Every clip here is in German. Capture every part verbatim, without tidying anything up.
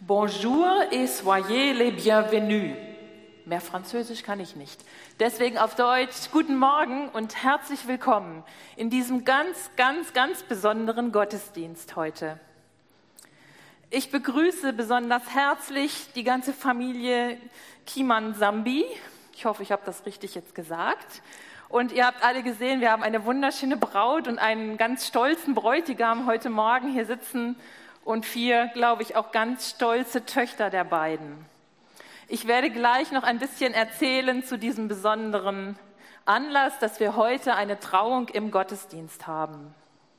Bonjour et soyez les bienvenus. Mehr Französisch kann ich nicht. Deswegen auf Deutsch, guten Morgen und herzlich willkommen in diesem ganz, ganz, ganz besonderen Gottesdienst heute. Ich begrüße besonders herzlich die ganze Familie Kimansambi. Ich hoffe, ich habe das richtig jetzt gesagt. Und ihr habt alle gesehen, wir haben eine wunderschöne Braut und einen ganz stolzen Bräutigam heute Morgen hier sitzen und vier, glaube ich, auch ganz stolze Töchter der beiden. Ich werde gleich noch ein bisschen erzählen zu diesem besonderen Anlass, dass wir heute eine Trauung im Gottesdienst haben.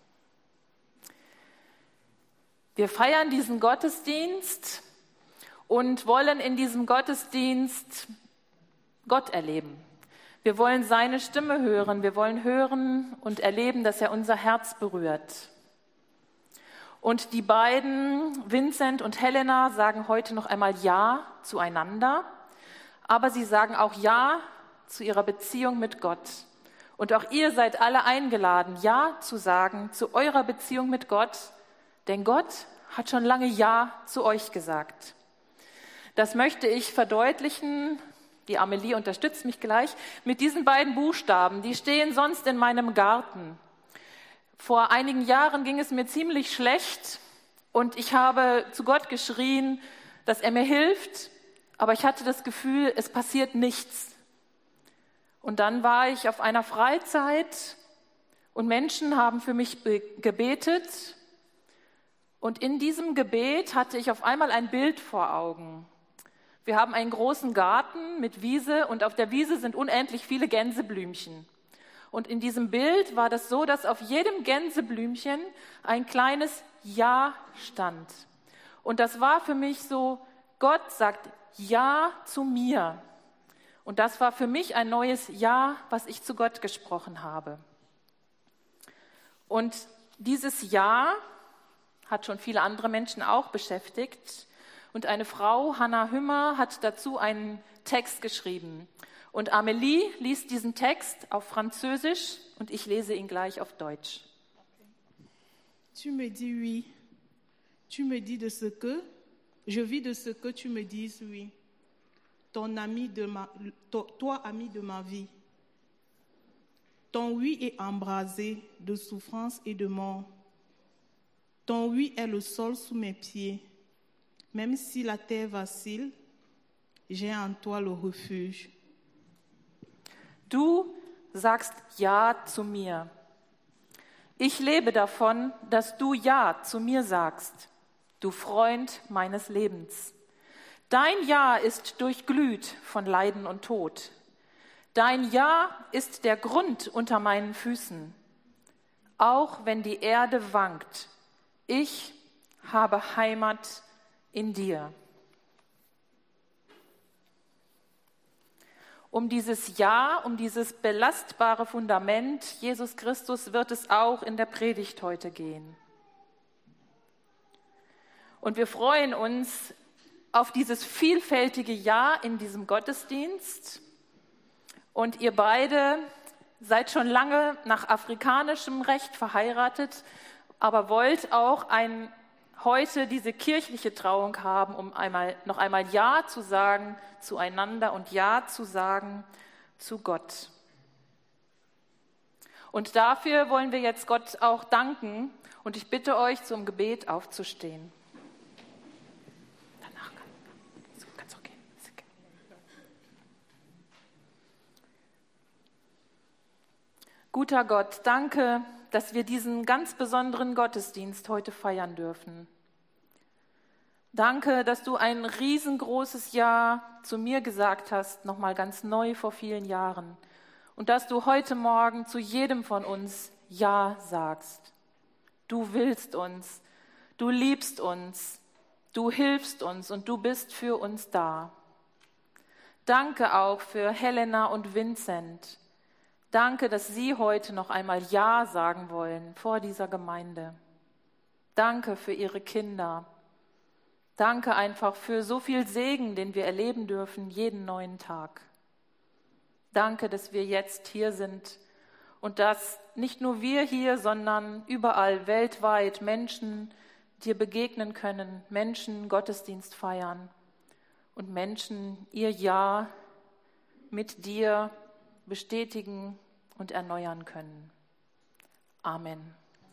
Wir feiern diesen Gottesdienst und wollen in diesem Gottesdienst Gott erleben. Wir wollen seine Stimme hören, wir wollen hören und erleben, dass er unser Herz berührt. Und die beiden, Vincent und Helena, sagen heute noch einmal Ja zueinander, aber sie sagen auch Ja zu ihrer Beziehung mit Gott. Und auch ihr seid alle eingeladen, Ja zu sagen zu eurer Beziehung mit Gott, denn Gott hat schon lange Ja zu euch gesagt. Das möchte ich verdeutlichen, die Amelie unterstützt mich gleich, mit diesen beiden Buchstaben, die stehen sonst in meinem Garten. Vor einigen Jahren ging es mir ziemlich schlecht und ich habe zu Gott geschrien, dass er mir hilft, aber ich hatte das Gefühl, es passiert nichts. Und dann war ich auf einer Freizeit und Menschen haben für mich be- gebetet und in diesem Gebet hatte ich auf einmal ein Bild vor Augen. Wir haben einen großen Garten mit Wiese und auf der Wiese sind unendlich viele Gänseblümchen. Und in diesem Bild war das so, dass auf jedem Gänseblümchen ein kleines Ja stand. Und das war für mich so, Gott sagt Ja zu mir. Und das war für mich ein neues Ja, was ich zu Gott gesprochen habe. Und dieses Ja hat schon viele andere Menschen auch beschäftigt. Und eine Frau, Hannah Hümmer, hat dazu einen Text geschrieben. Und Amélie liest diesen Text auf Französisch und ich lese ihn gleich auf Deutsch. Tu me dis oui. Tu me dis de ce que, je vis de ce que tu me dis oui. Ton ami de ma, toi, ami de ma vie. Ton oui est embrasé de souffrance et de mort. Ton oui est le sol sous mes pieds. Même si la terre vacille, j'ai en toi le refuge. Du sagst Ja zu mir. Ich lebe davon, dass du Ja zu mir sagst, du Freund meines Lebens. Dein Ja ist durchglüht von Leiden und Tod. Dein Ja ist der Grund unter meinen Füßen. Auch wenn die Erde wankt, ich habe Heimat in dir. Um dieses Ja, um dieses belastbare Fundament Jesus Christus wird es auch in der Predigt heute gehen. Und wir freuen uns auf dieses vielfältige Ja in diesem Gottesdienst. Und ihr beide seid schon lange nach afrikanischem Recht verheiratet, aber wollt auch ein, heute diese kirchliche Trauung haben, um einmal, noch einmal Ja zu sagen zueinander und Ja zu sagen zu Gott. Und dafür wollen wir jetzt Gott auch danken und ich bitte euch, zum Gebet aufzustehen. Danach kannst du auch gehen. Guter Gott, danke, dass wir diesen ganz besonderen Gottesdienst heute feiern dürfen. Danke, dass du ein riesengroßes Ja zu mir gesagt hast, nochmal ganz neu vor vielen Jahren. Und dass du heute Morgen zu jedem von uns Ja sagst. Du willst uns, du liebst uns, du hilfst uns und du bist für uns da. Danke auch für Helena und Vincent. Danke, dass sie heute noch einmal Ja sagen wollen vor dieser Gemeinde. Danke für ihre Kinder. Danke einfach für so viel Segen, den wir erleben dürfen, jeden neuen Tag. Danke, dass wir jetzt hier sind und dass nicht nur wir hier, sondern überall weltweit Menschen dir begegnen können, Menschen Gottesdienst feiern und Menschen ihr Ja mit dir bestätigen und erneuern können. Amen.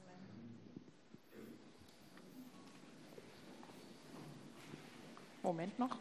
Moment noch.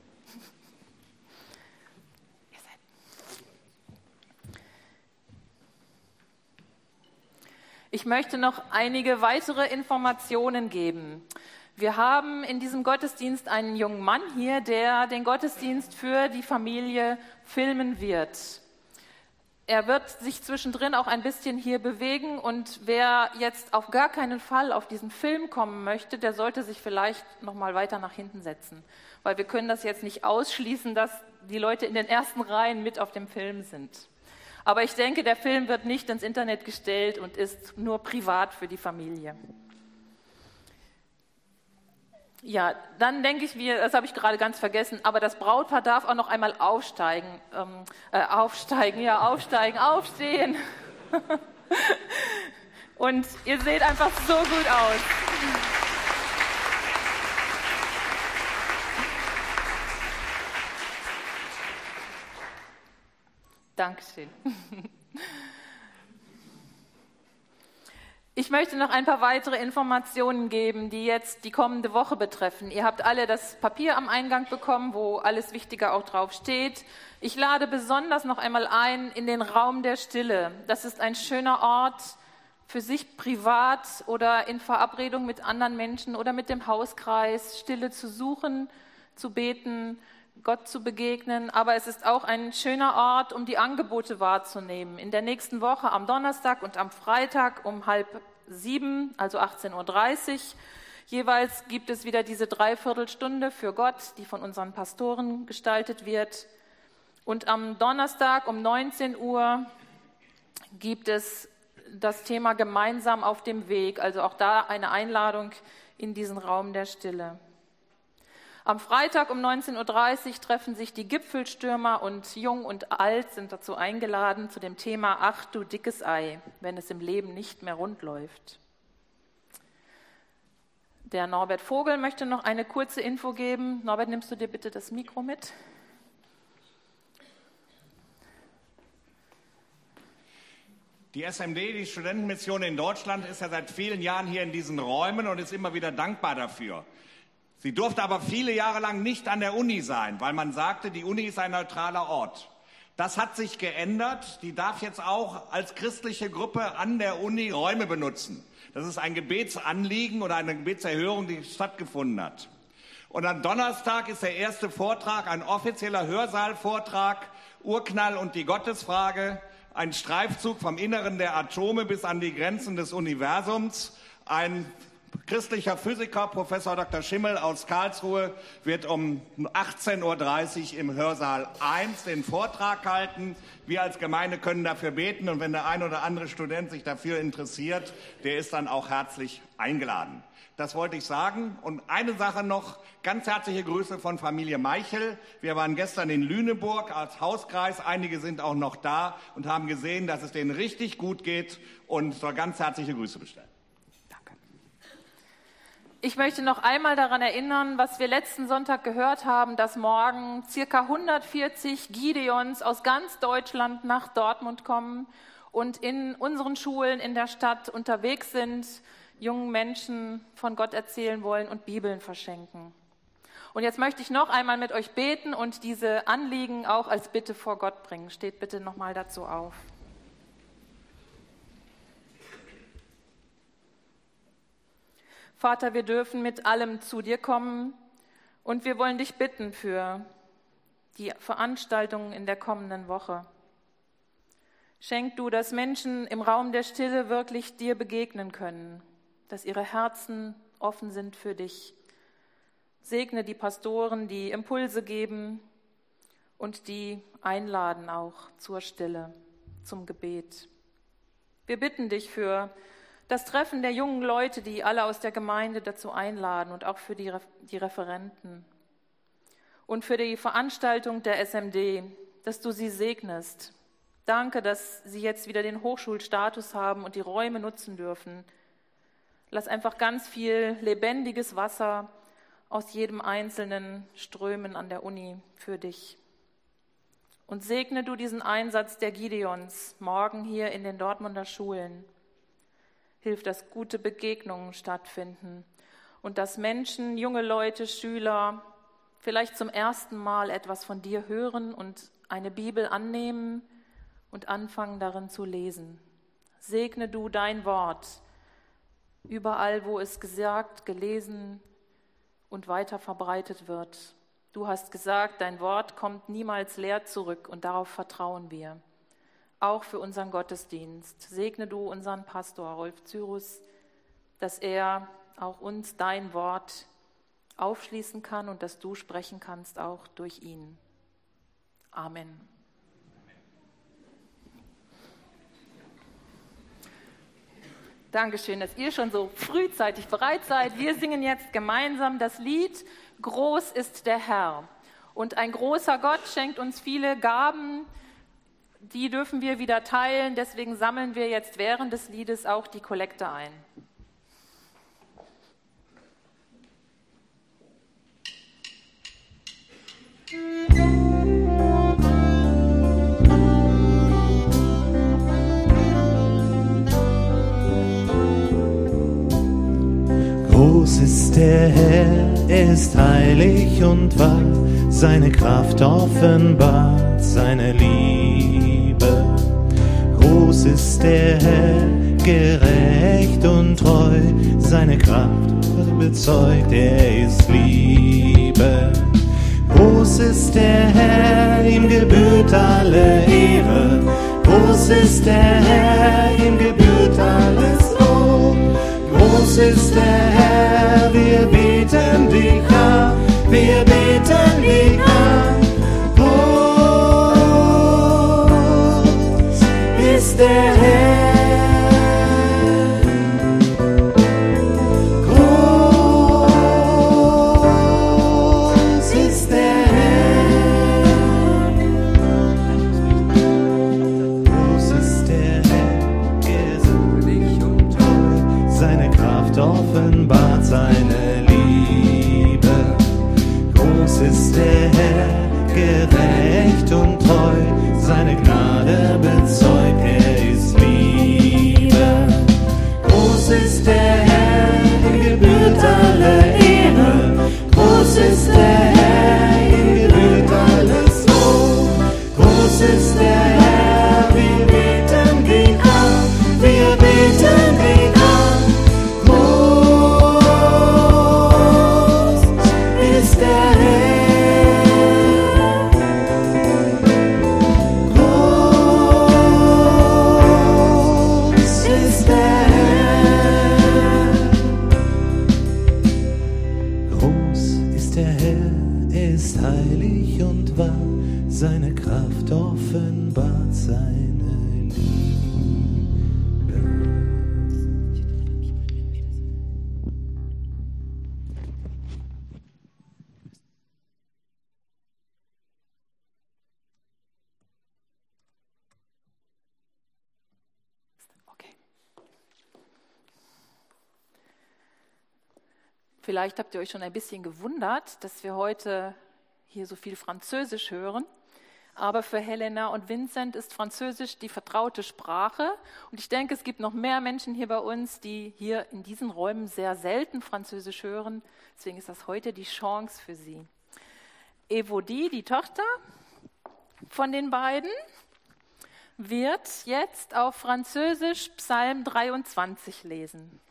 Ich möchte noch einige weitere Informationen geben. Wir haben in diesem Gottesdienst einen jungen Mann hier, der den Gottesdienst für die Familie filmen wird. Er wird sich zwischendrin auch ein bisschen hier bewegen und wer jetzt auf gar keinen Fall auf diesen Film kommen möchte, der sollte sich vielleicht noch mal weiter nach hinten setzen, weil wir können das jetzt nicht ausschließen, dass die Leute in den ersten Reihen mit auf dem Film sind. Aber ich denke, der Film wird nicht ins Internet gestellt und ist nur privat für die Familie. Ja, dann denke ich mir, das habe ich gerade ganz vergessen, aber das Brautpaar darf auch noch einmal aufsteigen, ähm, äh, aufsteigen, ja, aufsteigen, aufstehen. Und ihr seht einfach so gut aus. Dankeschön. Ich möchte noch ein paar weitere Informationen geben, die jetzt die kommende Woche betreffen. Ihr habt alle das Papier am Eingang bekommen, wo alles Wichtige auch drauf steht. Ich lade besonders noch einmal ein in den Raum der Stille. Das ist ein schöner Ort für sich privat oder in Verabredung mit anderen Menschen oder mit dem Hauskreis, Stille zu suchen, zu beten, Gott zu begegnen, aber es ist auch ein schöner Ort, um die Angebote wahrzunehmen. In der nächsten Woche am Donnerstag und am Freitag um halb sieben, also achtzehn Uhr dreißig, jeweils gibt es wieder diese Dreiviertelstunde für Gott, die von unseren Pastoren gestaltet wird. Und am Donnerstag um neunzehn Uhr gibt es das Thema Gemeinsam auf dem Weg, also auch da eine Einladung in diesen Raum der Stille. Am Freitag um neunzehn Uhr dreißig treffen sich die Gipfelstürmer und Jung und Alt sind dazu eingeladen zu dem Thema Ach du dickes Ei, wenn es im Leben nicht mehr rund läuft. Der Norbert Vogel möchte noch eine kurze Info geben. Norbert, nimmst du dir bitte das Mikro mit? Die S M D, die Studentenmission in Deutschland, ist ja seit vielen Jahren hier in diesen Räumen und ist immer wieder dankbar dafür. Sie durfte aber viele Jahre lang nicht an der Uni sein, weil man sagte, die Uni ist ein neutraler Ort. Das hat sich geändert. Die darf jetzt auch als christliche Gruppe an der Uni Räume benutzen. Das ist ein Gebetsanliegen oder eine Gebetserhörung, die stattgefunden hat. Und am Donnerstag ist der erste Vortrag, ein offizieller Hörsaalvortrag, Urknall und die Gottesfrage, ein Streifzug vom Inneren der Atome bis an die Grenzen des Universums, ein christlicher Physiker, Professor Doktor Schimmel aus Karlsruhe, wird um achtzehn Uhr dreißig im Hörsaal eins den Vortrag halten. Wir als Gemeinde können dafür beten und wenn der ein oder andere Student sich dafür interessiert, der ist dann auch herzlich eingeladen. Das wollte ich sagen. Und eine Sache noch, ganz herzliche Grüße von Familie Meichel. Wir waren gestern in Lüneburg als Hauskreis. Einige sind auch noch da und haben gesehen, dass es denen richtig gut geht und soll ganz herzliche Grüße bestellen. Ich möchte noch einmal daran erinnern, was wir letzten Sonntag gehört haben, dass morgen circa hundertvierzig Gideons aus ganz Deutschland nach Dortmund kommen und in unseren Schulen in der Stadt unterwegs sind, jungen Menschen von Gott erzählen wollen und Bibeln verschenken. Und jetzt möchte ich noch einmal mit euch beten und diese Anliegen auch als Bitte vor Gott bringen. Steht bitte noch mal dazu auf. Vater, wir dürfen mit allem zu dir kommen und wir wollen dich bitten für die Veranstaltungen in der kommenden Woche. Schenk du, dass Menschen im Raum der Stille wirklich dir begegnen können, dass ihre Herzen offen sind für dich. Segne die Pastoren, die Impulse geben und die einladen auch zur Stille, zum Gebet. Wir bitten dich für das Treffen der jungen Leute, die alle aus der Gemeinde dazu einladen und auch für die, die Referenten und für die Veranstaltung der S M D, dass du sie segnest. Danke, dass sie jetzt wieder den Hochschulstatus haben und die Räume nutzen dürfen. Lass einfach ganz viel lebendiges Wasser aus jedem Einzelnen strömen an der Uni für dich. Und segne du diesen Einsatz der Gideons morgen hier in den Dortmunder Schulen. Hilf, dass gute Begegnungen stattfinden und dass Menschen, junge Leute, Schüler vielleicht zum ersten Mal etwas von dir hören und eine Bibel annehmen und anfangen darin zu lesen. Segne du dein Wort überall, wo es gesagt, gelesen und weiter verbreitet wird. Du hast gesagt, dein Wort kommt niemals leer zurück und darauf vertrauen wir. Auch für unseren Gottesdienst. Segne du unseren Pastor Rolf Cyrus, dass er auch uns dein Wort aufschließen kann und dass du sprechen kannst auch durch ihn. Amen. Dankeschön, dass ihr schon so frühzeitig bereit seid. Wir singen jetzt gemeinsam das Lied Groß ist der Herr. Und ein großer Gott schenkt uns viele Gaben, die dürfen wir wieder teilen. Deswegen sammeln wir jetzt während des Liedes auch die Kollekte ein. Groß ist der Herr, er ist heilig und wahr, seine Kraft offenbart, seine Liebe. Groß ist der Herr, gerecht und treu, seine Kraft bezeugt, er ist Liebe. Groß ist der Herr, ihm gebührt alle Ehre. Groß ist der Herr, ihm gebührt alles Lob. Groß ist der Herr, wir beten dich an, wir beten dich an. Groß ist der Herr. Groß ist der Herr. Groß ist der Herr, gesandt und treu, seine Kraft offenbart, seine Liebe. Groß ist der Herr, gerecht und treu, seine Gnade bezeugt, er ist Liebe. Groß ist der Herr, ihm gebührt alle Ehre. Groß ist der Herr, ihm gebührt alles Lob. Groß ist der Herr, wir beten dich an, wir beten dich an. Groß ist der Herr. Groß ist der Herr. Groß ist der Herr, er ist heilig und wahr, seine Kraft offenbart, seine Liebe. Okay. Vielleicht habt ihr euch schon ein bisschen gewundert, dass wir heute hier so viel Französisch hören. Aber für Helena und Vincent ist Französisch die vertraute Sprache. Und ich denke, es gibt noch mehr Menschen hier bei uns, die hier in diesen Räumen sehr selten Französisch hören. Deswegen ist das heute die Chance für sie. Evodie, die Tochter von den beiden, wird jetzt auf Französisch Psalm dreiundzwanzig lesen.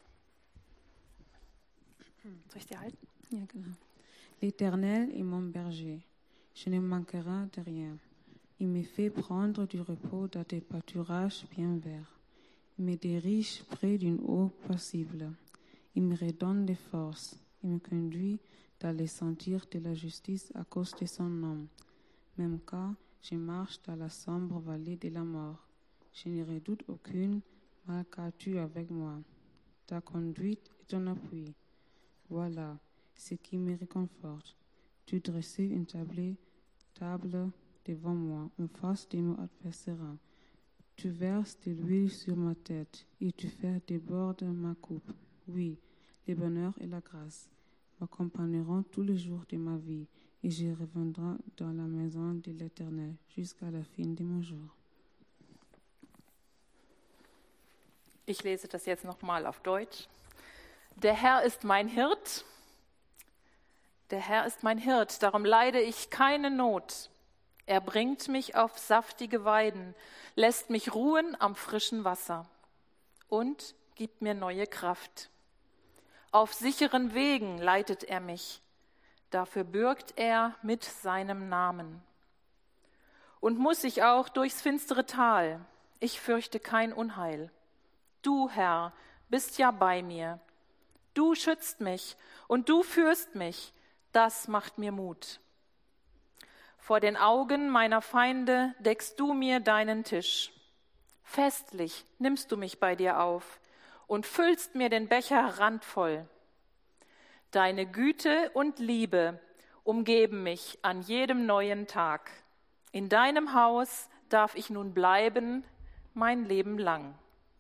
Soll ich dir halten? Ja, genau. L'Éternel est mon berger, je ne manquerai de rien. Il me fait prendre du repos dans des pâturages bien verts. Il me dirige près d'une eau paisible. Il me redonne des forces. Il me conduit dans les sentiers de la justice à cause de son nom. Même quand je marche dans la sombre vallée de la mort, je ne redoute aucune, mal car tu es avec moi. Ta conduite et ton appui. Voilà ce qui me réconforte. Tu dressais une table, table devant moi, en face de mon adversaire. Tu verses de l'huile sur ma tête et tu fais déborder ma coupe. Oui, le bonheur et la grâce m'accompagneront tous les jours de ma vie et je reviendrai dans la maison de l'Éternel jusqu'à la fin de mon jour. Ich lese das jetzt nochmal auf Deutsch. Der Herr ist mein Hirt. Der Herr ist mein Hirt, darum leide ich keine Not. Er bringt mich auf saftige Weiden, lässt mich ruhen am frischen Wasser und gibt mir neue Kraft. Auf sicheren Wegen leitet er mich, dafür bürgt er mit seinem Namen. Und muss ich auch durchs finstere Tal, ich fürchte kein Unheil. Du, Herr, bist ja bei mir. Du schützt mich und du führst mich, das macht mir Mut. Vor den Augen meiner Feinde deckst du mir deinen Tisch. Festlich nimmst du mich bei dir auf und füllst mir den Becher randvoll. Deine Güte und Liebe umgeben mich an jedem neuen Tag. In deinem Haus darf ich nun bleiben, mein Leben lang.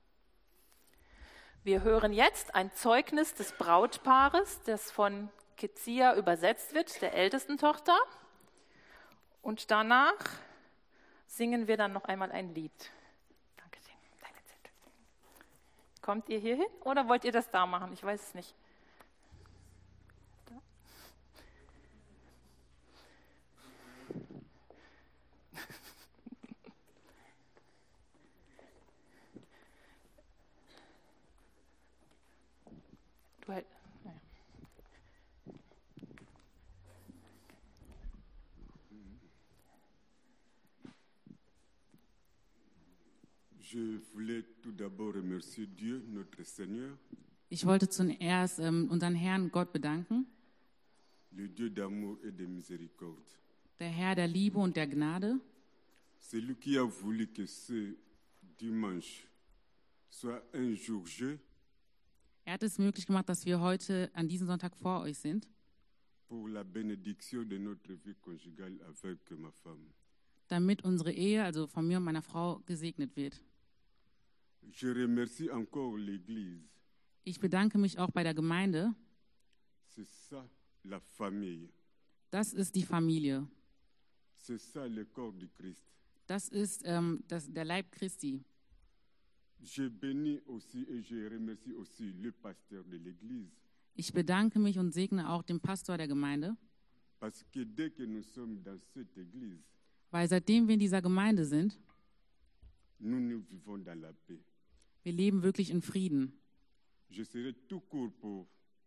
Wir hören jetzt ein Zeugnis des Brautpaares, das von Kezia übersetzt wird, der ältesten Tochter. Und danach singen wir dann noch einmal ein Lied. Danke sehr. Kommt ihr hier hin oder wollt ihr das da machen? Ich weiß es nicht. Da. Du halt. Je voulais tout d'abord remercier Dieu, notre Seigneur, Ich wollte zuerst ähm, unseren Herrn Gott bedanken, le Dieu d'amour et de miséricorde. der Herr der Liebe und der Gnade. C'est lui qui a voulu que ce dimanche soit un jour J Er hat es möglich gemacht, dass wir heute an diesem Sonntag vor euch sind, pour la bénédiction de notre vie conjugale avec ma femme. damit unsere Ehe, also von mir und meiner Frau, gesegnet wird. Je remercie encore l'Église. Ich bedanke mich auch bei der Gemeinde. C'est ça la famille. Das ist die Familie. C'est ça le corps du Christ. Das ist ähm, das, der Leib Christi. Je bénis aussi et je remercie aussi le pasteur de l'Église. Ich bedanke mich und segne auch den Pastor der Gemeinde, Parce que dès que nous sommes dans cette Église, weil seitdem wir in dieser Gemeinde sind, nous nous vivons dans la paix. wir leben wirklich in Frieden. Je serai tout court pour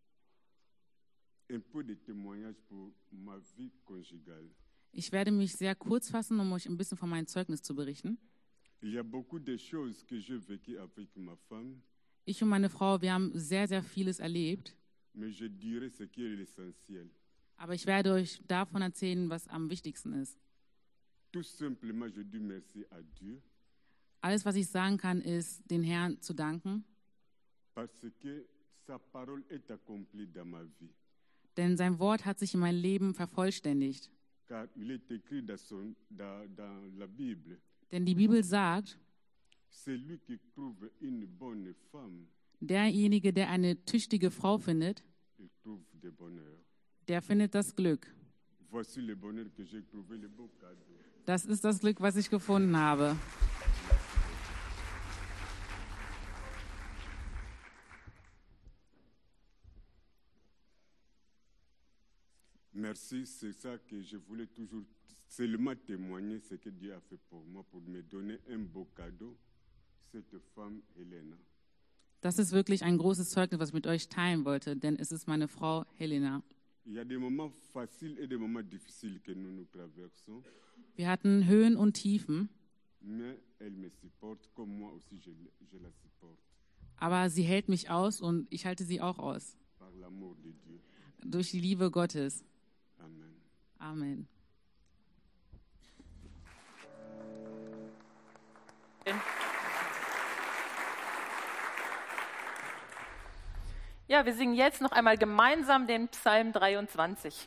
un peu de témoignage pour ma vie conjugale. Ich werde mich sehr kurz fassen, um euch ein bisschen von meinem Zeugnis zu berichten. Il y a beaucoup de choses que j'ai vécues avec ma femme, Ich und meine Frau, wir haben sehr, sehr vieles erlebt. mais je dirais ce qui est l'essentiel. Aber ich werde euch davon erzählen, was am wichtigsten ist. Tout simplement, je dis merci à Dieu Alles, was ich sagen kann, ist, den Herrn zu danken, parce que sa parole est accomplie dans ma vie. denn sein Wort hat sich in mein Leben vervollständigt. Car il est écrit dans, son, dans, dans la Bible, Denn die Bibel sagt, celui qui trouve une bonne femme, derjenige, der eine tüchtige Frau findet, il trouve du bonheur. der findet das Glück. Voici le bonheur que j'ai trouvé, le beau cadeau. Das ist das Glück, was ich gefunden habe. Merci, c'est ça que je voulais toujours seulement témoigner ce que Dieu a fait pour moi, pour me donner un beau cadeau, cette femme Helena. Das ist wirklich ein großes Zeugnis, was ich mit euch teilen wollte, denn es ist meine Frau Helena. Il y a des moments faciles et des moments difficiles que nous nous traversons, Wir hatten Höhen und Tiefen, mais elle me supporte comme moi aussi je, je la supporte, aber sie hält mich aus und ich halte sie auch aus. par l'amour de Dieu. Durch die Liebe Gottes. Amen. Amen. Ja, wir singen jetzt noch einmal gemeinsam den Psalm dreiundzwanzig.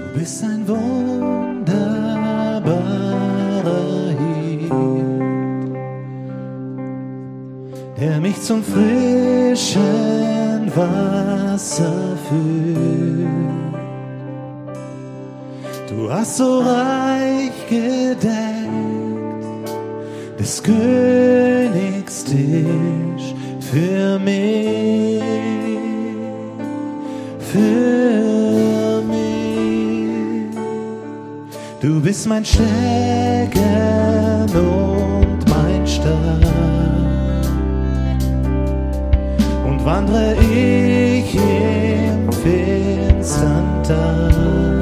Du bist ein wunderbarer Hirt, der mich zum frischen Wasser führt. Du hast so reich gedeckt des Königs Tisch für mich, für mich. Du bist mein Stecken und mein Stab, und wandre ich im finstern Tag,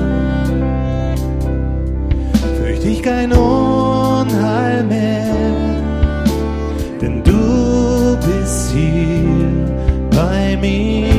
fürchte ich kein Unheil mehr, denn du bist hier bei mir.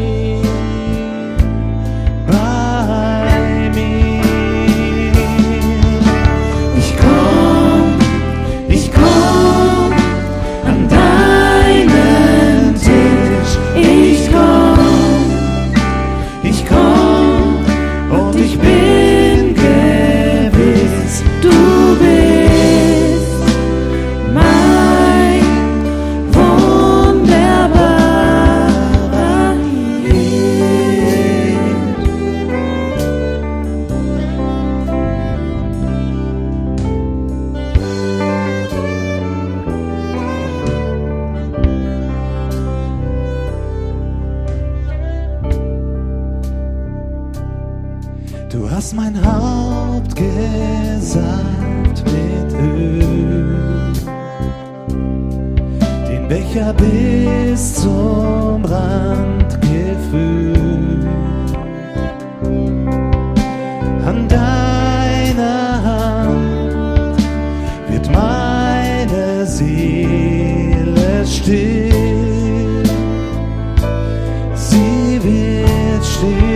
Du hast mein Haupt gesalbt mit Öl, den Becher bis zum Rand gefüllt. An deiner Hand wird meine Seele still, sie wird still.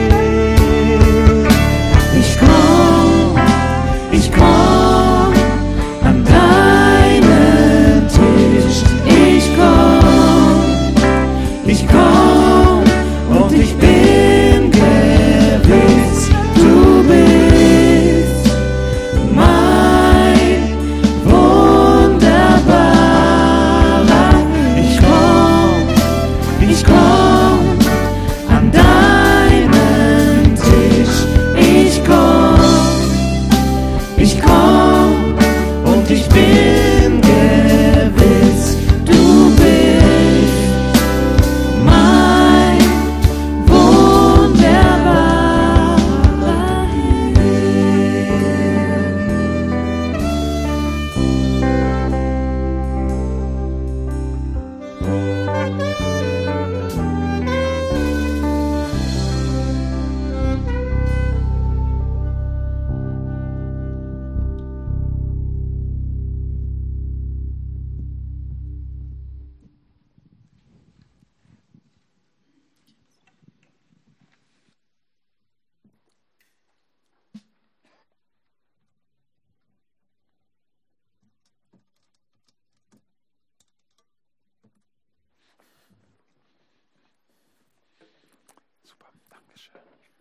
Super, Dankeschön.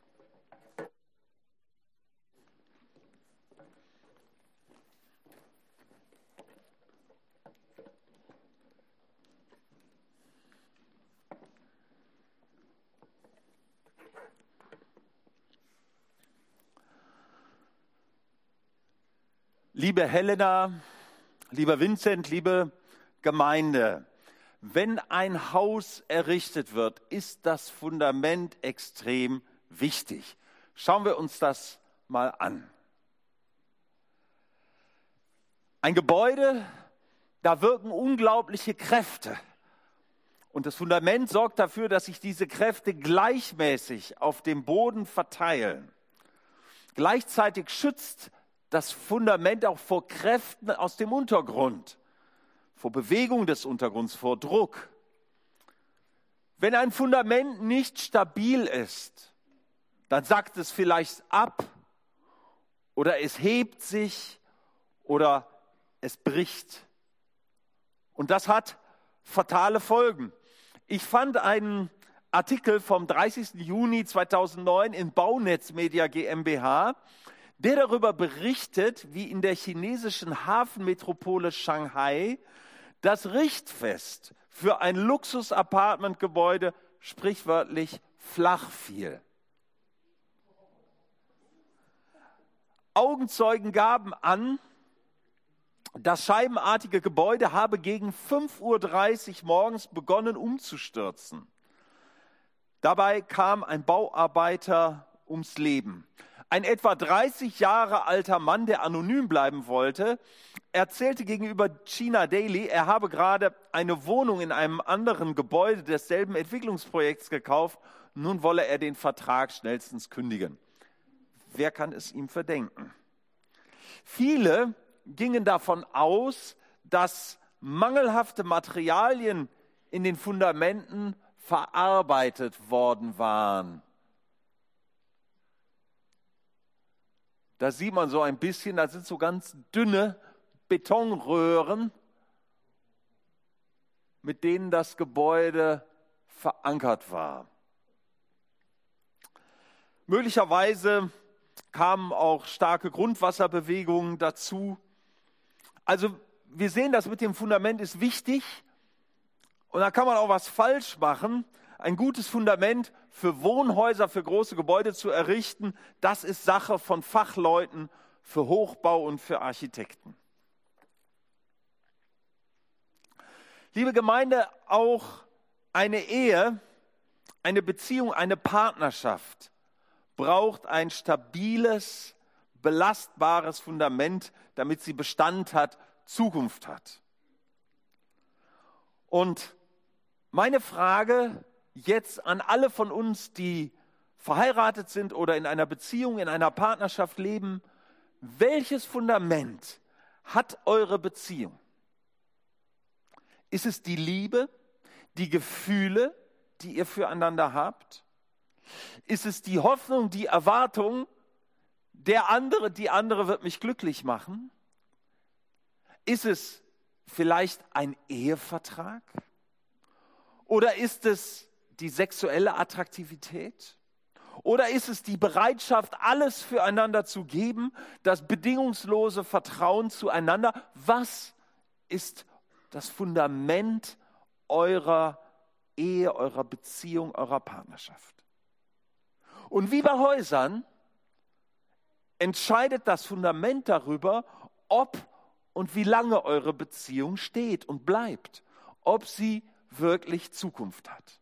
Liebe Helena, lieber Vincent, liebe Gemeinde, wenn ein Haus errichtet wird, ist das Fundament extrem wichtig. Schauen wir uns das mal an. Ein Gebäude, da wirken unglaubliche Kräfte. Und das Fundament sorgt dafür, dass sich diese Kräfte gleichmäßig auf dem Boden verteilen. Gleichzeitig schützt das Fundament auch vor Kräften aus dem Untergrund, vor Bewegung des Untergrunds, vor Druck. Wenn ein Fundament nicht stabil ist, dann sackt es vielleicht ab oder es hebt sich oder es bricht. Und das hat fatale Folgen. Ich fand einen Artikel vom dreißigsten Juni zweitausendneun in Baunetz Media GmbH, der darüber berichtet, wie in der chinesischen Hafenmetropole Shanghai das Richtfest für ein Luxus-Apartmentgebäude sprichwörtlich flach fiel. Augenzeugen gaben an, das scheibenartige Gebäude habe gegen fünf Uhr dreißig morgens begonnen umzustürzen. Dabei kam ein Bauarbeiter ums Leben. Ein etwa dreißig Jahre alter Mann, der anonym bleiben wollte, erzählte gegenüber China Daily, er habe gerade eine Wohnung in einem anderen Gebäude desselben Entwicklungsprojekts gekauft. Nun wolle er den Vertrag schnellstens kündigen. Wer kann es ihm verdenken? Viele gingen davon aus, dass mangelhafte Materialien in den Fundamenten verarbeitet worden waren. Da sieht man so ein bisschen, da sind so ganz dünne Betonröhren, mit denen das Gebäude verankert war. Möglicherweise kamen auch starke Grundwasserbewegungen dazu. Also wir sehen, das mit dem Fundament ist wichtig und da kann man auch was falsch machen. Ein gutes Fundament für Wohnhäuser, für große Gebäude zu errichten, das ist Sache von Fachleuten für Hochbau und für Architekten. Liebe Gemeinde, auch eine Ehe, eine Beziehung, eine Partnerschaft braucht ein stabiles, belastbares Fundament, damit sie Bestand hat, Zukunft hat. Und meine Frage jetzt an alle von uns, die verheiratet sind oder in einer Beziehung, in einer Partnerschaft leben: Welches Fundament hat eure Beziehung? Ist es die Liebe, die Gefühle, die ihr füreinander habt? Ist es die Hoffnung, die Erwartung, der andere, die andere wird mich glücklich machen? Ist es vielleicht ein Ehevertrag? Oder ist es die sexuelle Attraktivität? Oder ist es die Bereitschaft, alles füreinander zu geben, das bedingungslose Vertrauen zueinander? Was ist das Fundament eurer Ehe, eurer Beziehung, eurer Partnerschaft? Und wie bei Häusern entscheidet das Fundament darüber, ob und wie lange eure Beziehung steht und bleibt, ob sie wirklich Zukunft hat.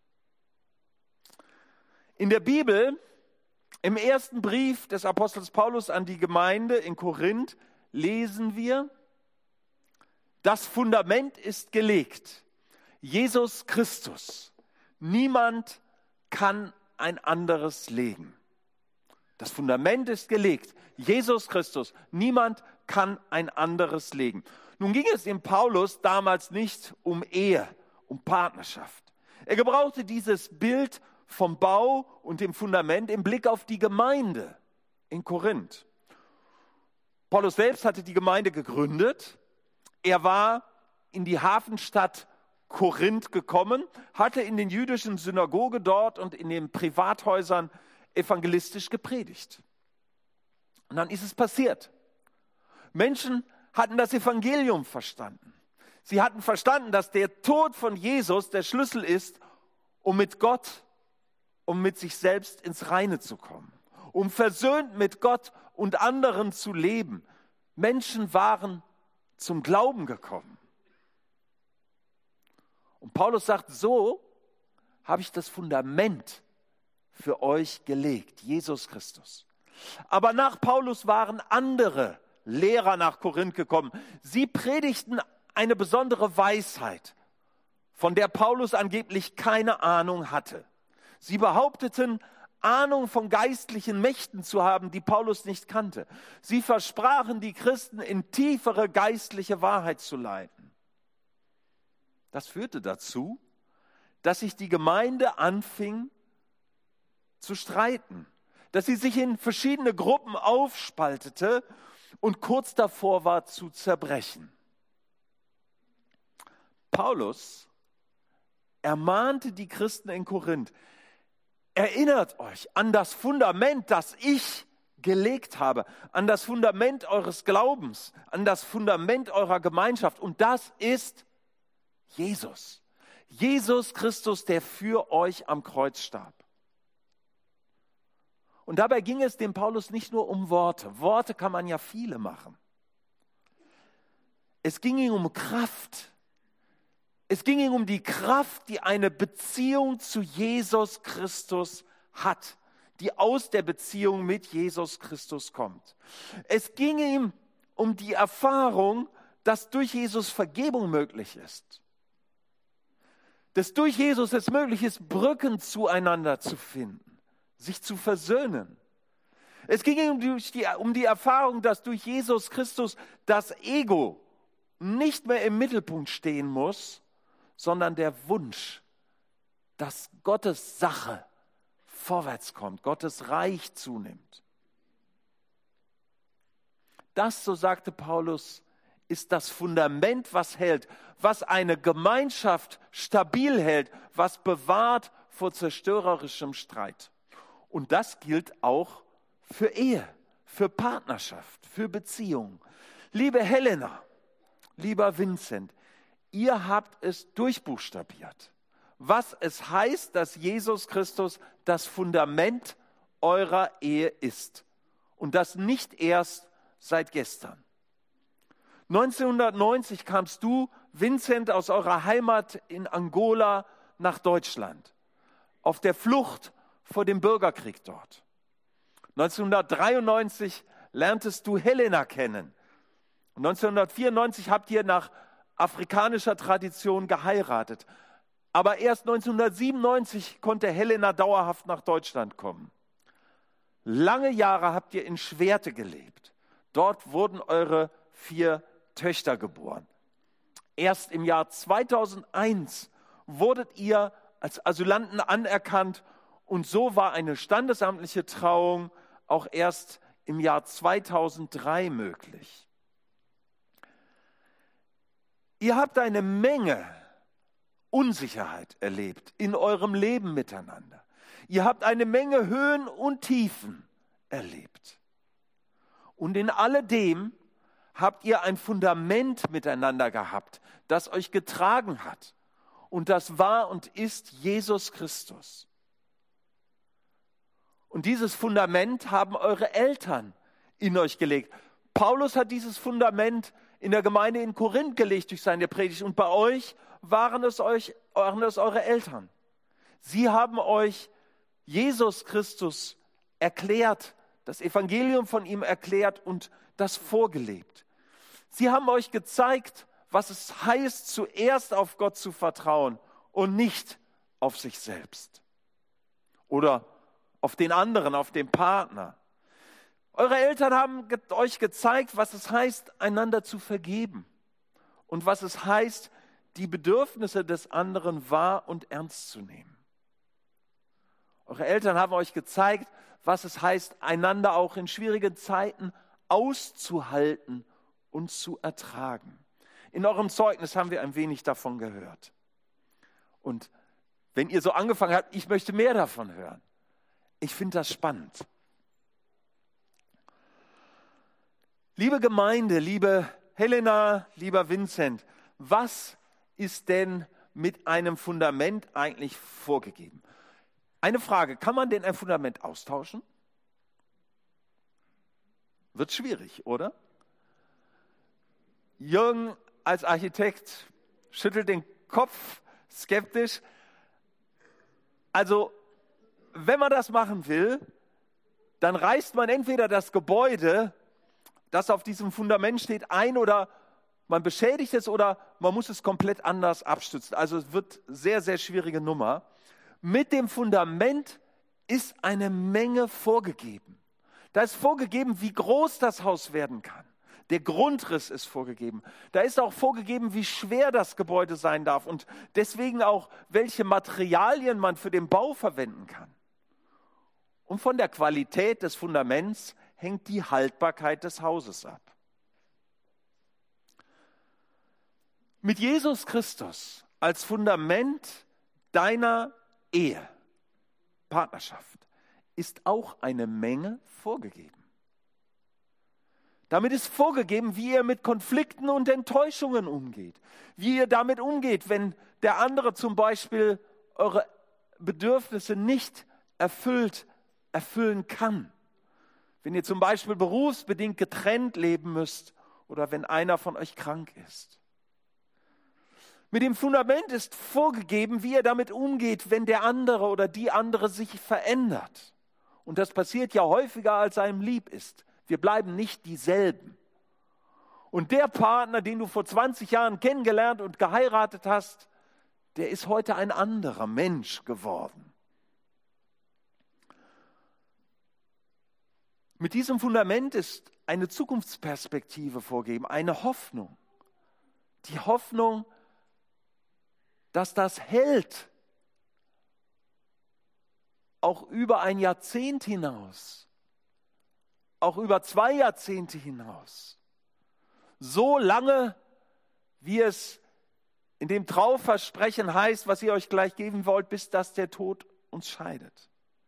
In der Bibel, im ersten Brief des Apostels Paulus an die Gemeinde in Korinth, lesen wir: Das Fundament ist gelegt, Jesus Christus. Niemand kann ein anderes legen. Das Fundament ist gelegt, Jesus Christus. Niemand kann ein anderes legen. Nun ging es dem Paulus damals nicht um Ehe, um Partnerschaft. Er gebrauchte dieses Bild vom Bau und dem Fundament im Blick auf die Gemeinde in Korinth. Paulus selbst hatte die Gemeinde gegründet. Er war in die Hafenstadt Korinth gekommen, hatte in den jüdischen Synagogen dort und in den Privathäusern evangelistisch gepredigt. Und dann ist es passiert. Menschen hatten das Evangelium verstanden. Sie hatten verstanden, dass der Tod von Jesus der Schlüssel ist, um mit Gott, um mit sich selbst ins Reine zu kommen, um versöhnt mit Gott und anderen zu leben. Menschen waren zum Glauben gekommen. Und Paulus sagt, so habe ich das Fundament für euch gelegt, Jesus Christus. Aber nach Paulus waren andere Lehrer nach Korinth gekommen. Sie predigten eine besondere Weisheit, von der Paulus angeblich keine Ahnung hatte. Sie behaupteten, Ahnung von geistlichen Mächten zu haben, die Paulus nicht kannte. Sie versprachen, die Christen in tiefere geistliche Wahrheit zu leiten. Das führte dazu, dass sich die Gemeinde anfing zu streiten, dass sie sich in verschiedene Gruppen aufspaltete und kurz davor war zu zerbrechen. Paulus ermahnte die Christen in Korinth, Erinnert euch an das Fundament, das ich gelegt habe, an das Fundament eures Glaubens, an das Fundament eurer Gemeinschaft. Und das ist Jesus. Jesus Christus, der für euch am Kreuz starb. Und dabei ging es dem Paulus nicht nur um Worte. Worte kann man ja viele machen. Es ging ihm um Kraft. Es ging ihm um die Kraft, die eine Beziehung zu Jesus Christus hat, die aus der Beziehung mit Jesus Christus kommt. Es ging ihm um die Erfahrung, dass durch Jesus Vergebung möglich ist. Dass durch Jesus es möglich ist, Brücken zueinander zu finden, sich zu versöhnen. Es ging ihm durch die, um die Erfahrung, dass durch Jesus Christus das Ego nicht mehr im Mittelpunkt stehen muss, sondern der Wunsch, dass Gottes Sache vorwärts kommt, Gottes Reich zunimmt. Das, so sagte Paulus, ist das Fundament, was hält, was eine Gemeinschaft stabil hält, was bewahrt vor zerstörerischem Streit. Und das gilt auch für Ehe, für Partnerschaft, für Beziehung. Liebe Helena, lieber Vincent, ihr habt es durchbuchstabiert, was es heißt, dass Jesus Christus das Fundament eurer Ehe ist. Und das nicht erst seit gestern. neunzehnhundertneunzig kamst du, Vincent, aus eurer Heimat in Angola nach Deutschland, auf der Flucht vor dem Bürgerkrieg dort. neunzehnhundertdreiundneunzig lerntest du Helena kennen. neunzehnhundertvierundneunzig habt ihr nach afrikanischer Tradition geheiratet. Aber erst neunzehnhundertsiebenundneunzig konnte Helena dauerhaft nach Deutschland kommen. Lange Jahre habt ihr in Schwerte gelebt. Dort wurden eure vier Töchter geboren. Erst im Jahr zweitausendeins wurdet ihr als Asylanten anerkannt und so war eine standesamtliche Trauung auch erst im Jahr zweitausenddrei möglich. Ihr habt eine Menge Unsicherheit erlebt in eurem Leben miteinander. Ihr habt eine Menge Höhen und Tiefen erlebt. Und in alledem habt ihr ein Fundament miteinander gehabt, das euch getragen hat. Und das war und ist Jesus Christus. Und dieses Fundament haben eure Eltern in euch gelegt. Paulus hat dieses Fundament in der Gemeinde in Korinth gelegt durch seine Predigt. Und bei euch waren es, euch, waren es eure Eltern. Sie haben euch Jesus Christus erklärt, das Evangelium von ihm erklärt und das vorgelebt. Sie haben euch gezeigt, was es heißt, zuerst auf Gott zu vertrauen und nicht auf sich selbst oder auf den anderen, auf den Partner. Eure Eltern haben ge- euch gezeigt, was es heißt, einander zu vergeben und was es heißt, die Bedürfnisse des anderen wahr und ernst zu nehmen. Eure Eltern haben euch gezeigt, was es heißt, einander auch in schwierigen Zeiten auszuhalten und zu ertragen. In eurem Zeugnis haben wir ein wenig davon gehört. Und wenn ihr so angefangen habt, ich möchte mehr davon hören. Ich finde das spannend. Liebe Gemeinde, liebe Helena, lieber Vincent, was ist denn mit einem Fundament eigentlich vorgegeben? Eine Frage, kann man denn ein Fundament austauschen? Wird schwierig, oder? Jürgen als Architekt schüttelt den Kopf skeptisch. Also, wenn man das machen will, dann reißt man entweder das Gebäude, das auf diesem Fundament steht, ein oder man beschädigt es oder man muss es komplett anders abstützen. Also es wird eine sehr, sehr schwierige Nummer. Mit dem Fundament ist eine Menge vorgegeben. Da ist vorgegeben, wie groß das Haus werden kann. Der Grundriss ist vorgegeben. Da ist auch vorgegeben, wie schwer das Gebäude sein darf und deswegen auch, welche Materialien man für den Bau verwenden kann. Und von der Qualität des Fundaments hängt die Haltbarkeit des Hauses ab. Mit Jesus Christus als Fundament deiner Ehe Partnerschaft ist auch eine Menge vorgegeben. Damit ist vorgegeben, wie ihr mit Konflikten und Enttäuschungen umgeht. Wie ihr damit umgeht, wenn der andere zum Beispiel eure Bedürfnisse nicht erfüllt, erfüllen kann. Wenn ihr zum Beispiel berufsbedingt getrennt leben müsst oder wenn einer von euch krank ist. Mit dem Fundament ist vorgegeben, wie ihr damit umgeht, wenn der andere oder die andere sich verändert. Und das passiert ja häufiger, als einem lieb ist. Wir bleiben nicht dieselben. Und der Partner, den du vor zwanzig Jahren kennengelernt und geheiratet hast, der ist heute ein anderer Mensch geworden. Mit diesem Fundament ist eine Zukunftsperspektive vorgegeben, eine Hoffnung. Die Hoffnung, dass das hält, auch über ein Jahrzehnt hinaus, auch über zwei Jahrzehnte hinaus. So lange, wie es in dem Trauversprechen heißt, was ihr euch gleich geben wollt, bis dass der Tod uns scheidet.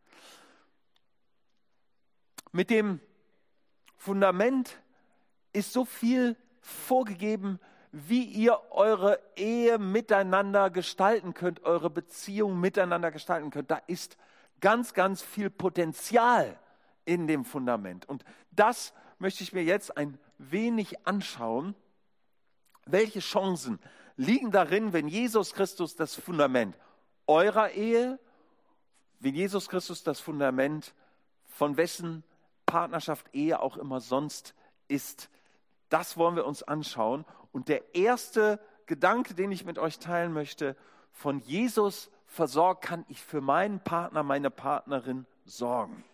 Mit dem Fundament ist so viel vorgegeben, wie ihr eure Ehe miteinander gestalten könnt, eure Beziehung miteinander gestalten könnt. Da ist ganz, ganz viel Potenzial in dem Fundament. Und das möchte ich mir jetzt ein wenig anschauen. Welche Chancen liegen darin, wenn Jesus Christus das Fundament eurer Ehe, wenn Jesus Christus das Fundament von wessen Partnerschaft, Ehe auch immer sonst ist? Das wollen wir uns anschauen. Und der erste Gedanke, den ich mit euch teilen möchte, von Jesus versorgt, kann ich für meinen Partner, meine Partnerin sorgen.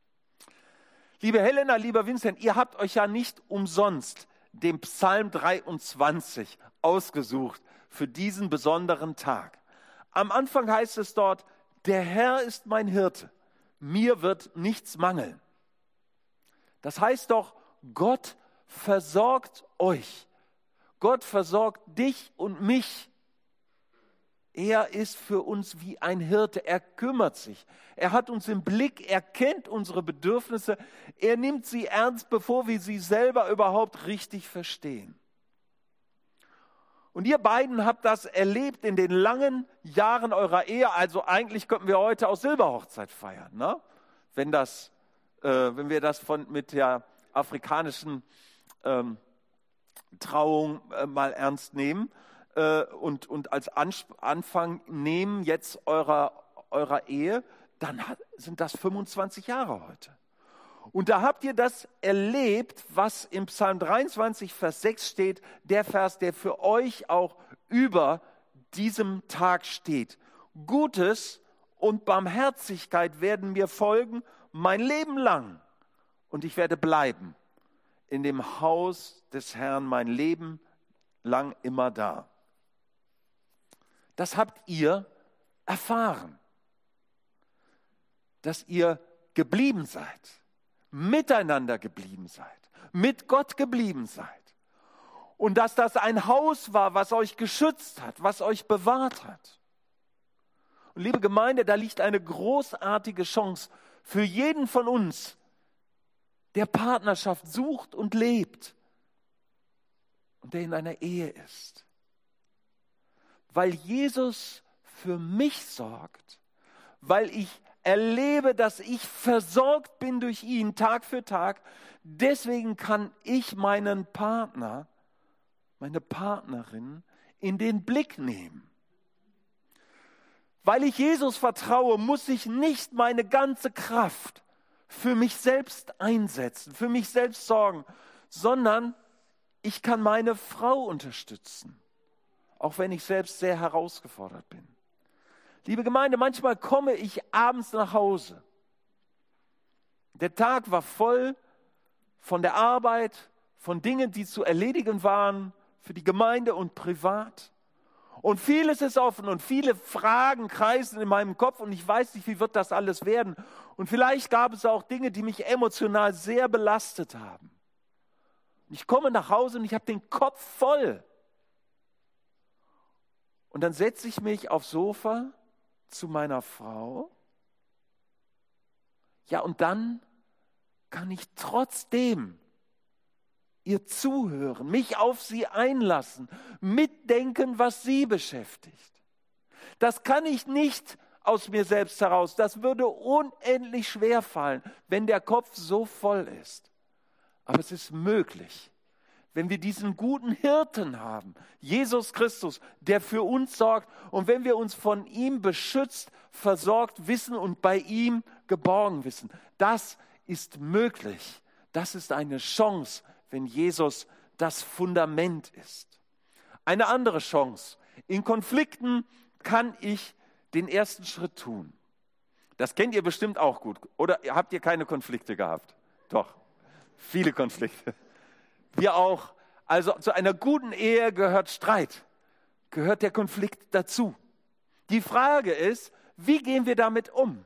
Liebe Helena, lieber Vincent, ihr habt euch ja nicht umsonst den Psalm dreiundzwanzig ausgesucht für diesen besonderen Tag. Am Anfang heißt es dort, der Herr ist mein Hirte, mir wird nichts mangeln. Das heißt doch, Gott versorgt euch. Gott versorgt dich und mich. Er ist für uns wie ein Hirte. Er kümmert sich. Er hat uns im Blick. Er kennt unsere Bedürfnisse. Er nimmt sie ernst, bevor wir sie selber überhaupt richtig verstehen. Und ihr beiden habt das erlebt in den langen Jahren eurer Ehe. Also eigentlich könnten wir heute auch Silberhochzeit feiern, ne? Wenn das, äh, wenn wir das von mit der afrikanischen ähm, Trauung äh, mal ernst nehmen äh, und, und als Ans- Anfang nehmen jetzt eurer, eurer Ehe, dann hat, sind das fünfundzwanzig Jahre heute. Und da habt ihr das erlebt, was im Psalm dreiundzwanzig, Vers sechs steht, der Vers, der für euch auch über diesem Tag steht. Gutes und Barmherzigkeit werden mir folgen mein Leben lang und ich werde bleiben in dem Haus des Herrn mein Leben lang immer da. Das habt ihr erfahren, dass ihr geblieben seid, miteinander geblieben seid, mit Gott geblieben seid und dass das ein Haus war, was euch geschützt hat, was euch bewahrt hat. Und liebe Gemeinde, da liegt eine großartige Chance für jeden von uns, der Partnerschaft sucht und lebt und der in einer Ehe ist. Weil Jesus für mich sorgt, weil ich erlebe, dass ich versorgt bin durch ihn Tag für Tag, deswegen kann ich meinen Partner, meine Partnerin in den Blick nehmen. Weil ich Jesus vertraue, muss ich nicht meine ganze Kraft für mich selbst einsetzen, für mich selbst sorgen, sondern ich kann meine Frau unterstützen, auch wenn ich selbst sehr herausgefordert bin. Liebe Gemeinde, manchmal komme ich abends nach Hause. Der Tag war voll von der Arbeit, von Dingen, die zu erledigen waren, für die Gemeinde und privat. Und vieles ist offen und viele Fragen kreisen in meinem Kopf und ich weiß nicht, wie wird das alles werden. Und vielleicht gab es auch Dinge, die mich emotional sehr belastet haben. Ich komme nach Hause und ich habe den Kopf voll. Und dann setze ich mich aufs Sofa zu meiner Frau Ja, und dann kann ich trotzdem ihr zuhören, mich auf sie einlassen, mitdenken, was sie beschäftigt. Das kann ich nicht aus mir selbst heraus. Das würde unendlich schwer fallen, wenn der Kopf so voll ist. Aber es ist möglich, wenn wir diesen guten Hirten haben, Jesus Christus, der für uns sorgt, und wenn wir uns von ihm beschützt, versorgt wissen und bei ihm geborgen wissen. Das ist möglich. Das ist eine Chance, wenn Jesus das Fundament ist. Eine andere Chance. In Konflikten kann ich den ersten Schritt tun. Das kennt ihr bestimmt auch gut. Oder habt ihr keine Konflikte gehabt? Doch, viele Konflikte. Wir auch. Also zu einer guten Ehe gehört Streit, gehört der Konflikt dazu. Die Frage ist, wie gehen wir damit um?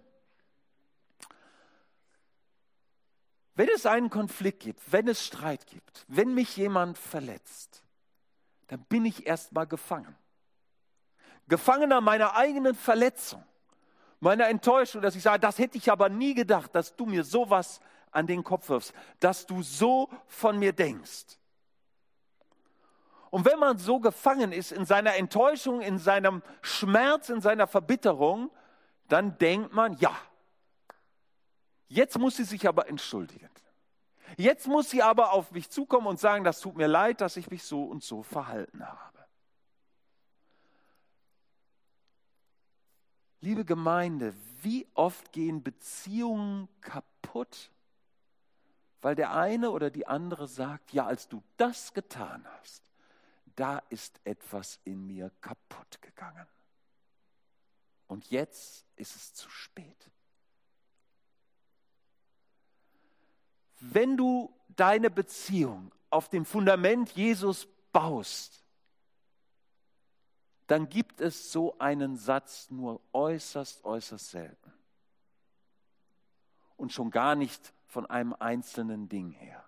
Wenn es einen Konflikt gibt, wenn es Streit gibt, wenn mich jemand verletzt, dann bin ich erstmal gefangen. Gefangener meiner eigenen Verletzung, meiner Enttäuschung, dass ich sage, das hätte ich aber nie gedacht, dass du mir sowas an den Kopf wirfst, dass du so von mir denkst. Und wenn man so gefangen ist in seiner Enttäuschung, in seinem Schmerz, in seiner Verbitterung, dann denkt man, ja, jetzt muss sie sich aber entschuldigen. Jetzt muss sie aber auf mich zukommen und sagen, das tut mir leid, dass ich mich so und so verhalten habe. Liebe Gemeinde, wie oft gehen Beziehungen kaputt, weil der eine oder die andere sagt, ja, als du das getan hast, da ist etwas in mir kaputt gegangen. Und jetzt ist es zu spät. Wenn du deine Beziehung auf dem Fundament Jesus baust, dann gibt es so einen Satz nur äußerst, äußerst selten. Und schon gar nicht von einem einzelnen Ding her.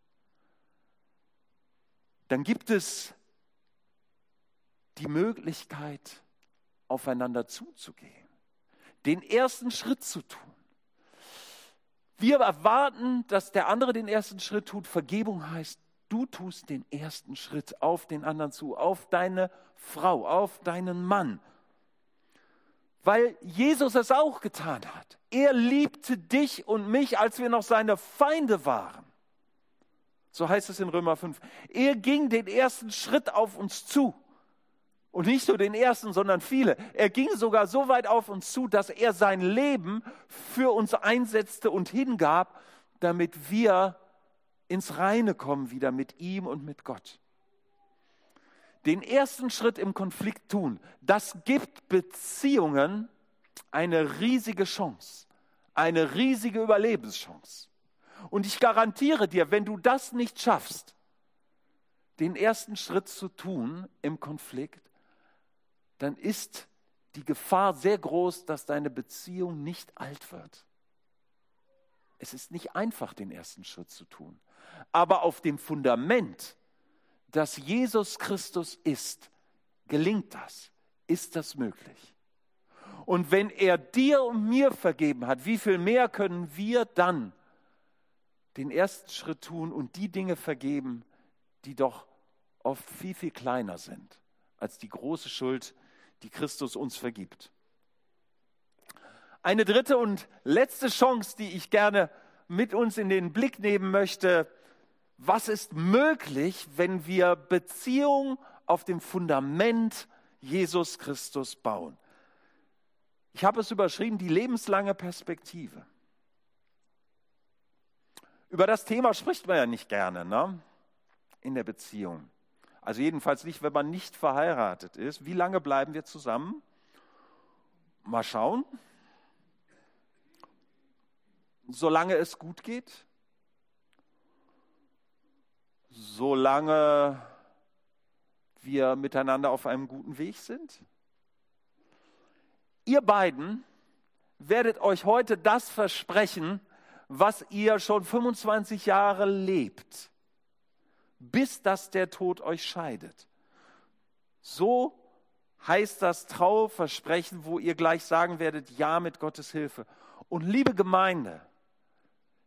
Dann gibt es die Möglichkeit, aufeinander zuzugehen, den ersten Schritt zu tun. Wir erwarten, dass der andere den ersten Schritt tut. Vergebung heißt, du tust den ersten Schritt auf den anderen zu, auf deine Frau, auf deinen Mann. Weil Jesus es auch getan hat. Er liebte dich und mich, als wir noch seine Feinde waren. So heißt es in Römer fünf. Er ging den ersten Schritt auf uns zu. Und nicht nur den ersten, sondern viele. Er ging sogar so weit auf uns zu, dass er sein Leben für uns einsetzte und hingab, damit wir ins Reine kommen wieder mit ihm und mit Gott. Den ersten Schritt im Konflikt tun, das gibt Beziehungen eine riesige Chance, eine riesige Überlebenschance. Und ich garantiere dir, wenn du das nicht schaffst, den ersten Schritt zu tun im Konflikt, dann ist die Gefahr sehr groß, dass deine Beziehung nicht alt wird. Es ist nicht einfach, den ersten Schritt zu tun. Aber auf dem Fundament, dass Jesus Christus ist, gelingt das, ist das möglich. Und wenn er dir und mir vergeben hat, wie viel mehr können wir dann den ersten Schritt tun und die Dinge vergeben, die doch oft viel, viel kleiner sind als die große Schuld, die Christus uns vergibt. Eine dritte und letzte Chance, die ich gerne mit uns in den Blick nehmen möchte. Was ist möglich, wenn wir Beziehung auf dem Fundament Jesus Christus bauen? Ich habe es überschrieben, die lebenslange Perspektive. Über das Thema spricht man ja nicht gerne, ne? In der Beziehung. Also jedenfalls nicht, wenn man nicht verheiratet ist. Wie lange bleiben wir zusammen? Mal schauen. Solange es gut geht. Solange wir miteinander auf einem guten Weg sind. Ihr beiden werdet euch heute das versprechen, was ihr schon fünfundzwanzig Jahre lebt, bis dass der Tod euch scheidet. So heißt das Trauversprechen, wo ihr gleich sagen werdet, ja, mit Gottes Hilfe. Und liebe Gemeinde,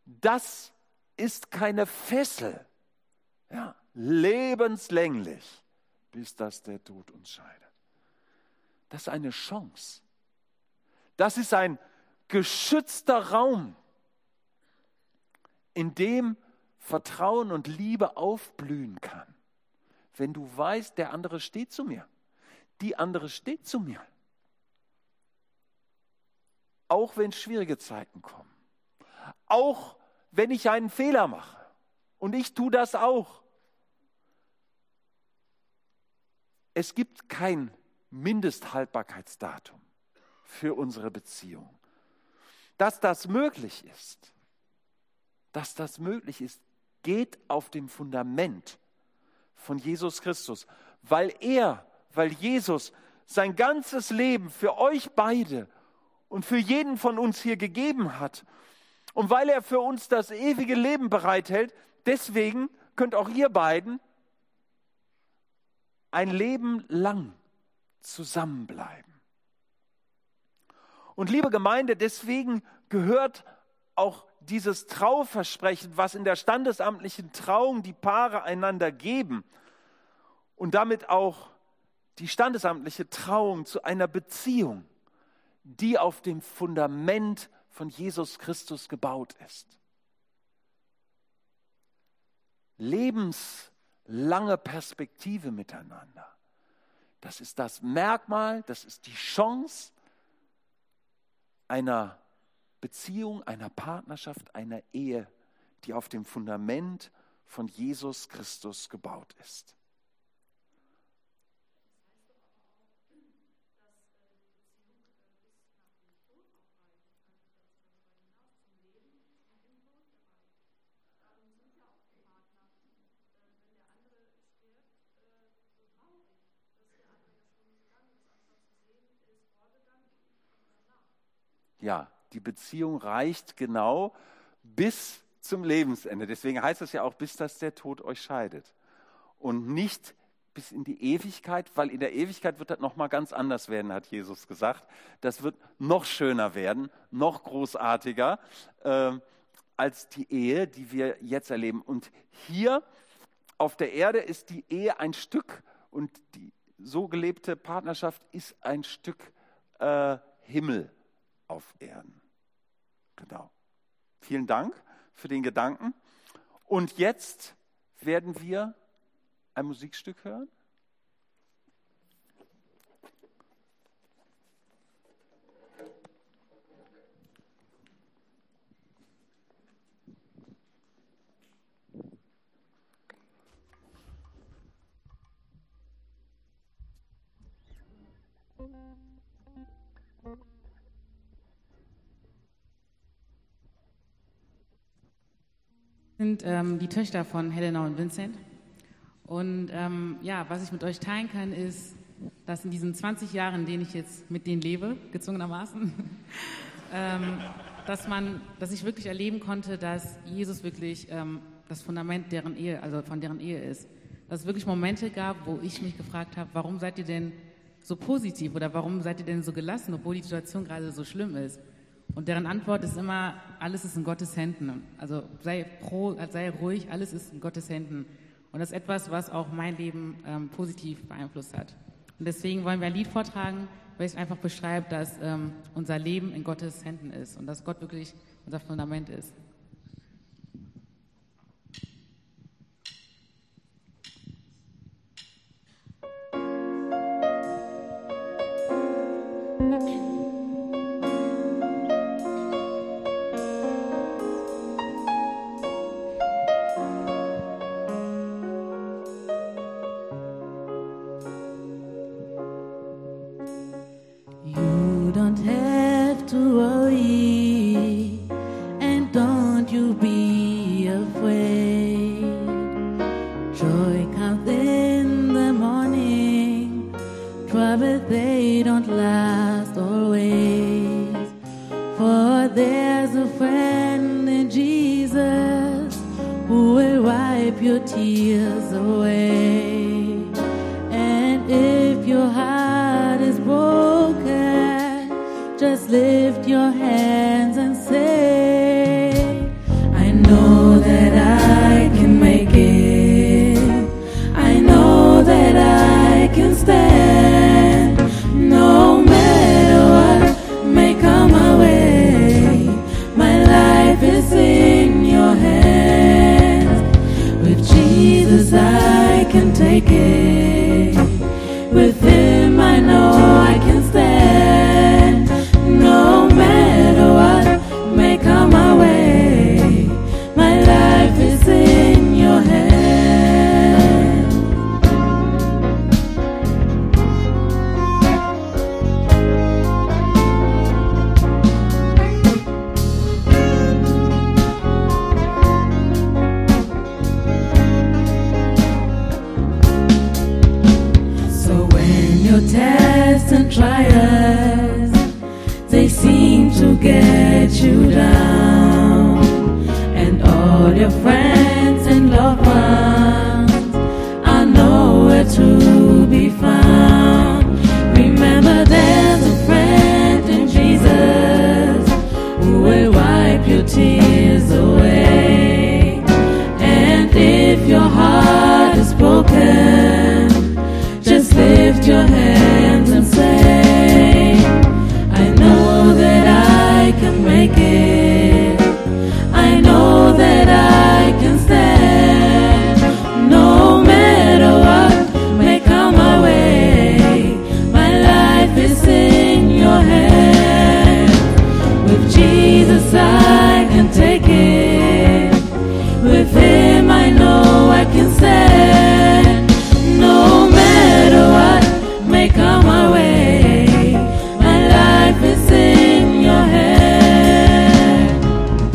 das ist keine Fessel. Ja, lebenslänglich, bis dass der Tod uns scheidet. Das ist eine Chance. Das ist ein geschützter Raum, in dem Vertrauen und Liebe aufblühen kann. Wenn du weißt, der andere steht zu mir, die andere steht zu mir. Auch wenn schwierige Zeiten kommen. Auch wenn ich einen Fehler mache. Und ich tue das auch. Es gibt kein Mindesthaltbarkeitsdatum für unsere Beziehung. Dass das möglich ist, dass das möglich ist, geht auf dem Fundament von Jesus Christus, weil er, weil Jesus sein ganzes Leben für euch beide und für jeden von uns hier gegeben hat und weil er für uns das ewige Leben bereithält, deswegen könnt auch ihr beiden ein Leben lang zusammenbleiben. Und liebe Gemeinde, deswegen gehört auch dieses Trauversprechen, was in der standesamtlichen Trauung die Paare einander geben und damit auch die standesamtliche Trauung zu einer Beziehung, die auf dem Fundament von Jesus Christus gebaut ist. Lebenslange Perspektive miteinander. Das ist das Merkmal, das ist die Chance einer Beziehung, einer Partnerschaft, einer Ehe, die auf dem Fundament von Jesus Christus gebaut ist. Ja, die Beziehung reicht genau bis zum Lebensende. Deswegen heißt es ja auch, bis dass der Tod euch scheidet. Und nicht bis in die Ewigkeit, weil in der Ewigkeit wird das nochmal ganz anders werden, hat Jesus gesagt. Das wird noch schöner werden, noch großartiger äh, als die Ehe, die wir jetzt erleben. Und hier auf der Erde ist die Ehe ein Stück und die so gelebte Partnerschaft ist ein Stück äh, Himmel auf Erden. Genau. Vielen Dank für den Gedanken. Und jetzt werden wir ein Musikstück hören. Sind ähm, die Töchter von Helena und Vincent. Und ähm, ja, was ich mit euch teilen kann, ist, dass in diesen zwanzig Jahren, in denen ich jetzt mit denen lebe, gezwungenermaßen, ähm, dass man, dass ich wirklich erleben konnte, dass Jesus wirklich ähm, das Fundament deren Ehe, also von deren Ehe ist. Dass es wirklich Momente gab, wo ich mich gefragt habe, warum seid ihr denn so positiv oder warum seid ihr denn so gelassen, obwohl die Situation gerade so schlimm ist? Und deren Antwort ist immer, alles ist in Gottes Händen. Also sei froh, sei ruhig, alles ist in Gottes Händen. Und das ist etwas, was auch mein Leben ähm, positiv beeinflusst hat. Und deswegen wollen wir ein Lied vortragen, weil es einfach beschreibt, dass ähm, unser Leben in Gottes Händen ist und dass Gott wirklich unser Fundament ist. Just lift your hands and say, I make it. With him I know I can stand. No matter what may come my way, my life is in your hands. Tests and trials, they seem to get you down, and all your friends and loved ones are nowhere to be found. Remember, there's a friend in Jesus who will wipe your tears away, and if your heart is broken, just lift your hands and say, I know that I can make it. I know that I can stand. No matter what may come my way, my life is in your hands. With Jesus I can take it. With him I know I can stand. No matter what may come my way, my life is in your hand.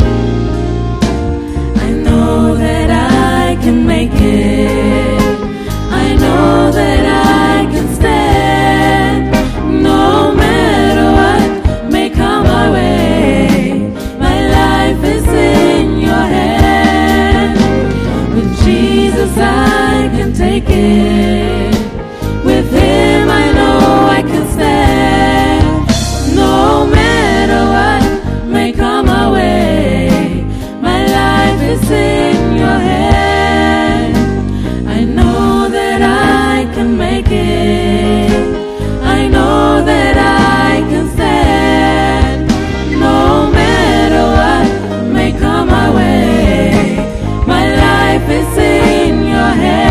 I know that I can make it. I know that I can stand. No matter what may come my way, my life is in your hand. With Jesus I can take it. With him I know I can stand. No matter what may come my way, my life is in your hand. I know that I can make it. I know that I can stand. No matter what may come my way, my life is in your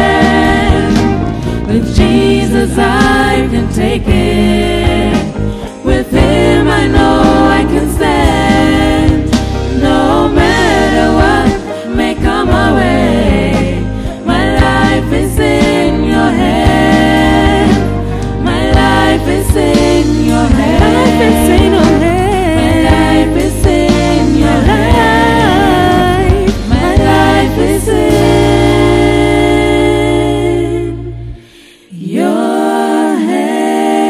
hand. With Jesus I can take it. With him I know I can stand. No matter what may come my way, my life is in your hand. My life is in your hand. My life is in your hand. My life is in your hand. My life is in your hands.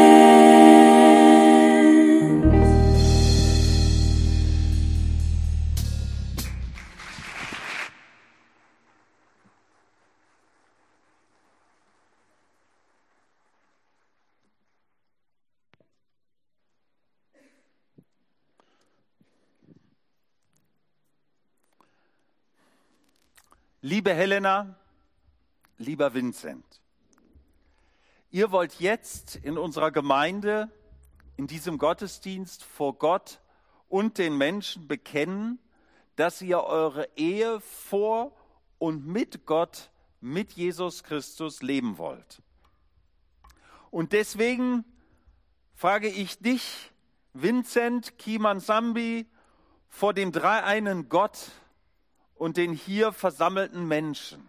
Liebe Helena, lieber Vincent, ihr wollt jetzt in unserer Gemeinde, in diesem Gottesdienst vor Gott und den Menschen bekennen, dass ihr eure Ehe vor und mit Gott, mit Jesus Christus leben wollt. Und deswegen frage ich dich, Vincent Kimansambi, vor dem dreieinen Gott und den hier versammelten Menschen.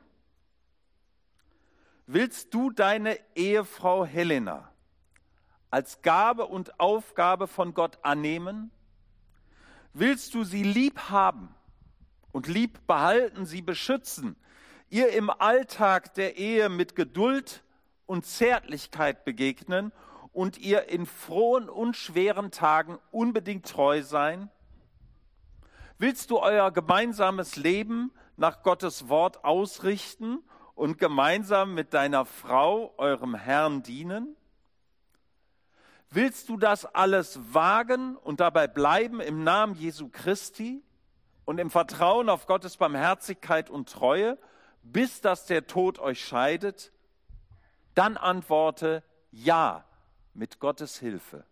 Willst du deine Ehefrau Helena als Gabe und Aufgabe von Gott annehmen? Willst du sie lieb haben und lieb behalten, sie beschützen, ihr im Alltag der Ehe mit Geduld und Zärtlichkeit begegnen und ihr in frohen und schweren Tagen unbedingt treu sein? Willst du euer gemeinsames Leben nach Gottes Wort ausrichten und gemeinsam mit deiner Frau eurem Herrn dienen? Willst du das alles wagen und dabei bleiben im Namen Jesu Christi und im Vertrauen auf Gottes Barmherzigkeit und Treue, bis dass der Tod euch scheidet? Dann antworte ja mit Gottes Hilfe.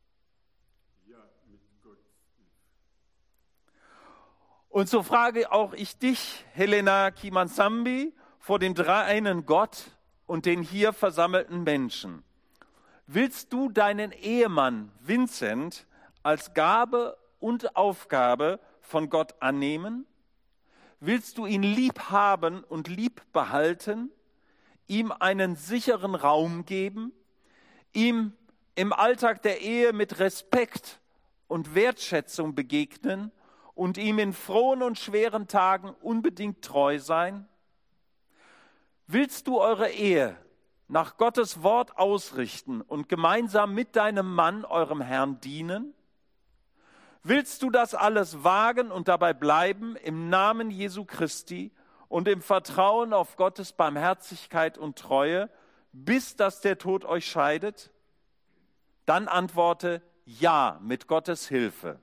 Und so frage auch ich dich, Helena Kimansambi, vor dem dreieinen Gott und den hier versammelten Menschen. Willst du deinen Ehemann Vincent als Gabe und Aufgabe von Gott annehmen? Willst du ihn lieb haben und lieb behalten, ihm einen sicheren Raum geben, ihm im Alltag der Ehe mit Respekt und Wertschätzung begegnen und ihm in frohen und schweren Tagen unbedingt treu sein? Willst du eure Ehe nach Gottes Wort ausrichten und gemeinsam mit deinem Mann eurem Herrn dienen? Willst du das alles wagen und dabei bleiben im Namen Jesu Christi und im Vertrauen auf Gottes Barmherzigkeit und Treue, bis dass der Tod euch scheidet? Dann antworte ja mit Gottes Hilfe.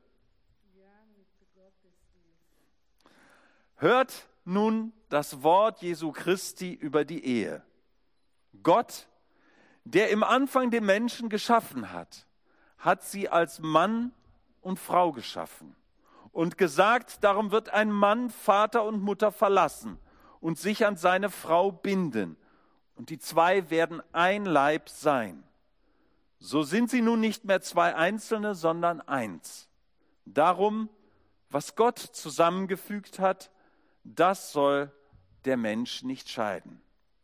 Hört nun das Wort Jesu Christi über die Ehe. Gott, der im Anfang den Menschen geschaffen hat, hat sie als Mann und Frau geschaffen und gesagt, darum wird ein Mann Vater und Mutter verlassen und sich an seine Frau binden, und die zwei werden ein Leib sein. So sind sie nun nicht mehr zwei Einzelne, sondern eins. Darum, was Gott zusammengefügt hat, das soll der Mensch nicht scheiden.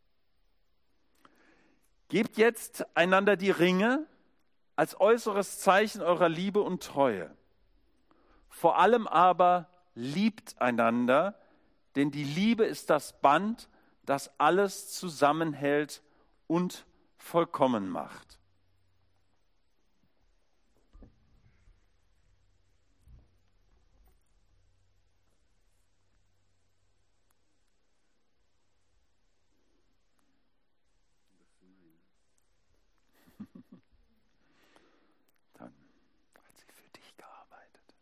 Gebt jetzt einander die Ringe als äußeres Zeichen eurer Liebe und Treue. Vor allem aber liebt einander, denn die Liebe ist das Band, das alles zusammenhält und vollkommen macht. Dann hat sie für dich gearbeitet.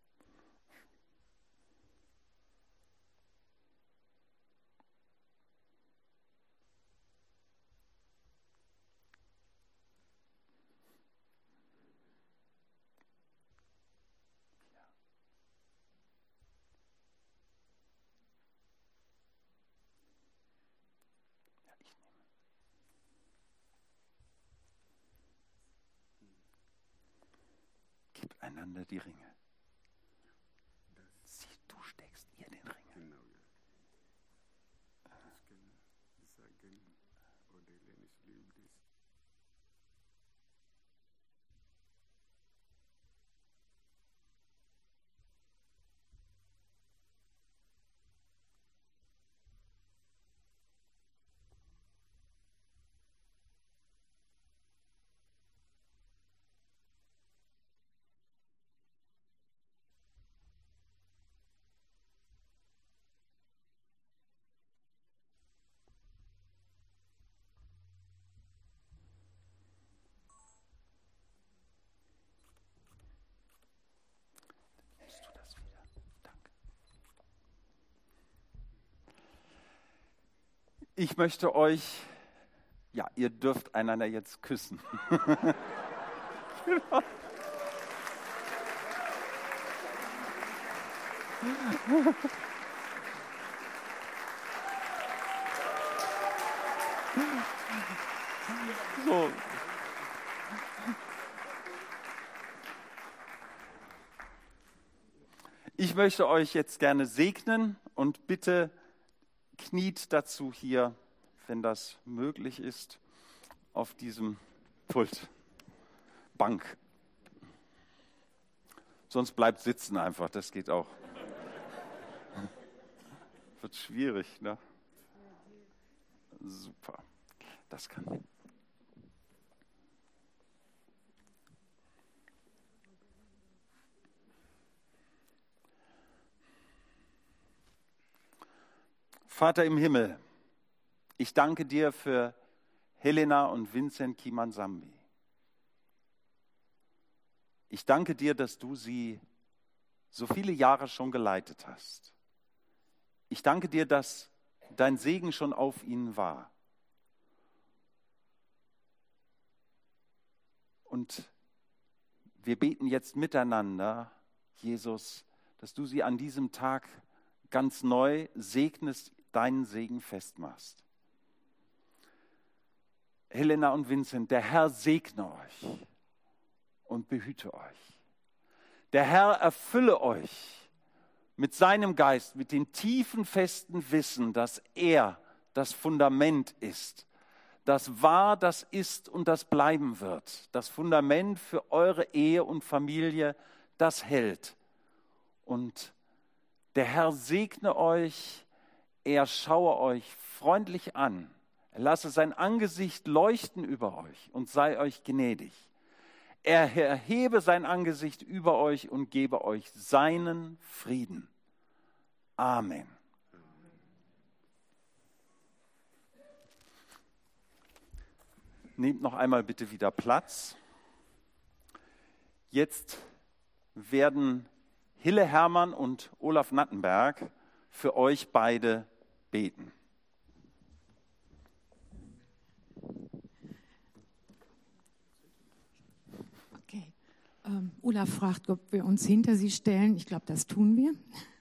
Ja, ich nehme. Gebt einander die Ringe. Sie, du steckst ihr den Ring. Genau, ja. Ich kann sagen, oder Lennis liebt es. Nimmst du das wieder? Danke. Ich möchte euch, ja, ihr dürft einander jetzt küssen. So. Ich möchte euch jetzt gerne segnen und bitte kniet dazu hier, wenn das möglich ist, auf diesem Pult. Bank. Sonst bleibt sitzen einfach, das geht auch. Wird schwierig, ne? Super. Das kann. Vater im Himmel, ich danke dir für Helena und Vincent Kimansambi. Ich danke dir, dass du sie so viele Jahre schon geleitet hast. Ich danke dir, dass dein Segen schon auf ihnen war. Und wir beten jetzt miteinander, Jesus, dass du sie an diesem Tag ganz neu segnest, deinen Segen festmachst. Helena und Vincent, der Herr segne euch und behüte euch. Der Herr erfülle euch mit seinem Geist, mit dem tiefen, festen Wissen, dass er das Fundament ist, das war, das ist und das bleiben wird. Das Fundament für eure Ehe und Familie, das hält. Und der Herr segne euch, er schaue euch freundlich an, er lasse sein Angesicht leuchten über euch und sei euch gnädig. Er erhebe sein Angesicht über euch und gebe euch seinen Frieden. Amen. Nehmt noch einmal bitte wieder Platz. Jetzt werden Hille Hermann und Olaf Nattenberg für euch beide beten. Okay. Ähm, Olaf fragt, ob wir uns hinter sie stellen. Ich glaube, das tun wir.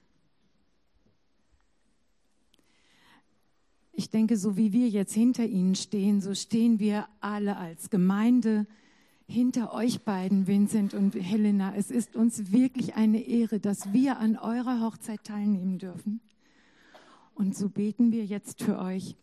Ich denke, so wie wir jetzt hinter Ihnen stehen, so stehen wir alle als Gemeinde hinter euch beiden, Vincent und Helena. Es ist uns wirklich eine Ehre, dass wir an eurer Hochzeit teilnehmen dürfen. Und so beten wir jetzt für euch.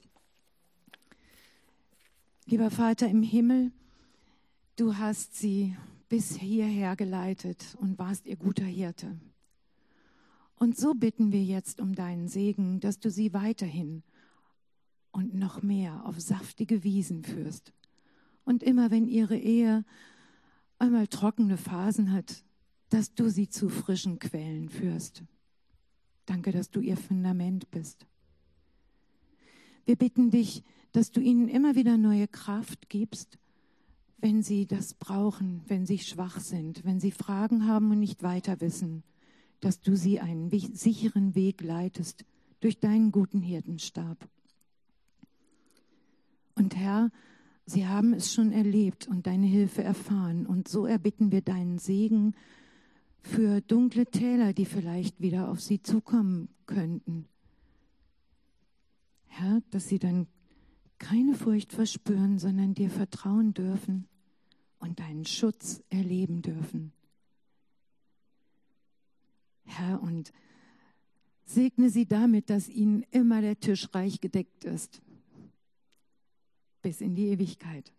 Lieber Vater im Himmel, du hast sie bis hierher geleitet und warst ihr guter Hirte. Und so bitten wir jetzt um deinen Segen, dass du sie weiterhin und noch mehr auf saftige Wiesen führst. Und immer wenn ihre Ehe einmal trockene Phasen hat, dass du sie zu frischen Quellen führst. Danke, dass du ihr Fundament bist. Wir bitten dich, dass du ihnen immer wieder neue Kraft gibst, wenn sie das brauchen, wenn sie schwach sind, wenn sie Fragen haben und nicht weiter wissen, dass du sie einen sicheren Weg leitest durch deinen guten Hirtenstab. Und Herr, sie haben es schon erlebt und deine Hilfe erfahren. Und so erbitten wir deinen Segen für dunkle Täler, die vielleicht wieder auf sie zukommen könnten. Herr, dass sie dann keine Furcht verspüren, sondern dir vertrauen dürfen und deinen Schutz erleben dürfen. Herr, und segne sie damit, dass ihnen immer der Tisch reich gedeckt ist. Bis in die Ewigkeit.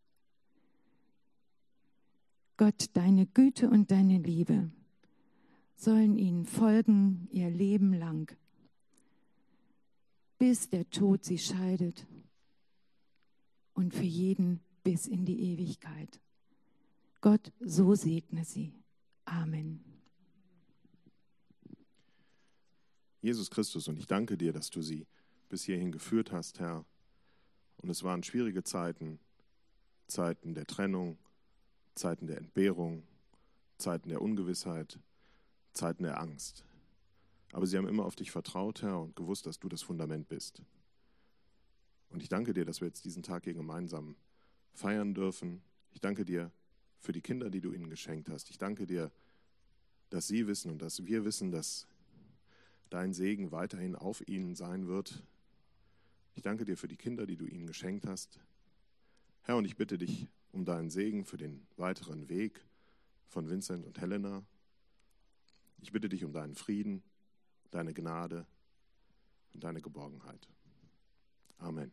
Gott, deine Güte und deine Liebe sollen ihnen folgen ihr Leben lang, bis der Tod sie scheidet und für jeden bis in die Ewigkeit. Gott, so segne sie. Amen. Jesus Christus, und ich danke dir, dass du sie bis hierhin geführt hast, Herr. Und es waren schwierige Zeiten, Zeiten der Trennung, Zeiten der Entbehrung, Zeiten der Ungewissheit, Zeiten der Angst. Aber sie haben immer auf dich vertraut, Herr, und gewusst, dass du das Fundament bist. Und ich danke dir, dass wir jetzt diesen Tag hier gemeinsam feiern dürfen. Ich danke dir für die Kinder, die du ihnen geschenkt hast. Ich danke dir, dass sie wissen und dass wir wissen, dass dein Segen weiterhin auf ihnen sein wird. Ich danke dir für die Kinder, die du ihnen geschenkt hast. Herr, und ich bitte dich um deinen Segen für den weiteren Weg von Vincent und Helena. Ich bitte dich um deinen Frieden, deine Gnade und deine Geborgenheit. Amen.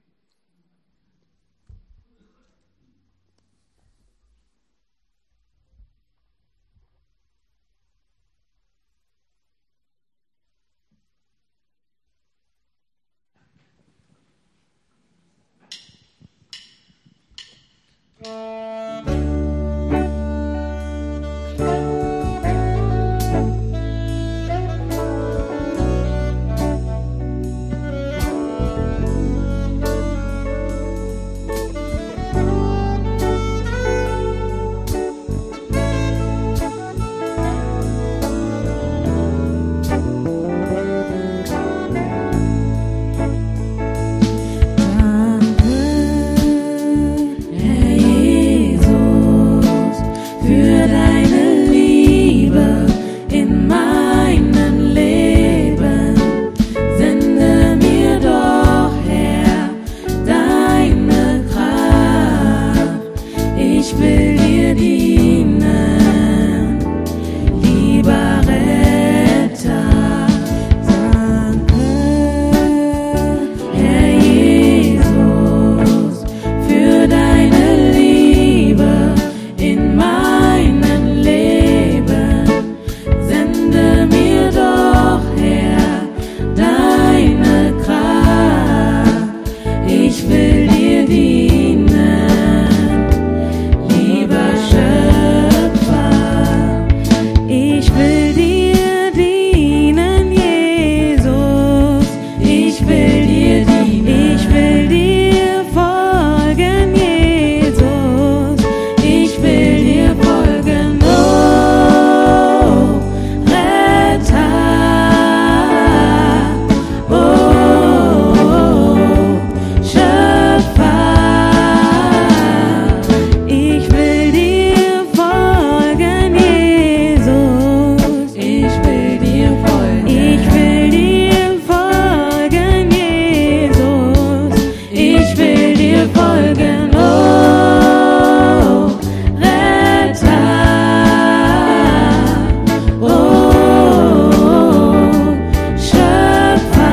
will dir dienen. Ich will dir folgen, Jesus. Ich will dir folgen. Oh, Retter. Oh, Schöpfer. Ich will dir folgen, Jesus. Ich will dir folgen. Ich will dir folgen, Jesus. Ich will dir folgen. Oh, Retter. Oh, Schöpfer.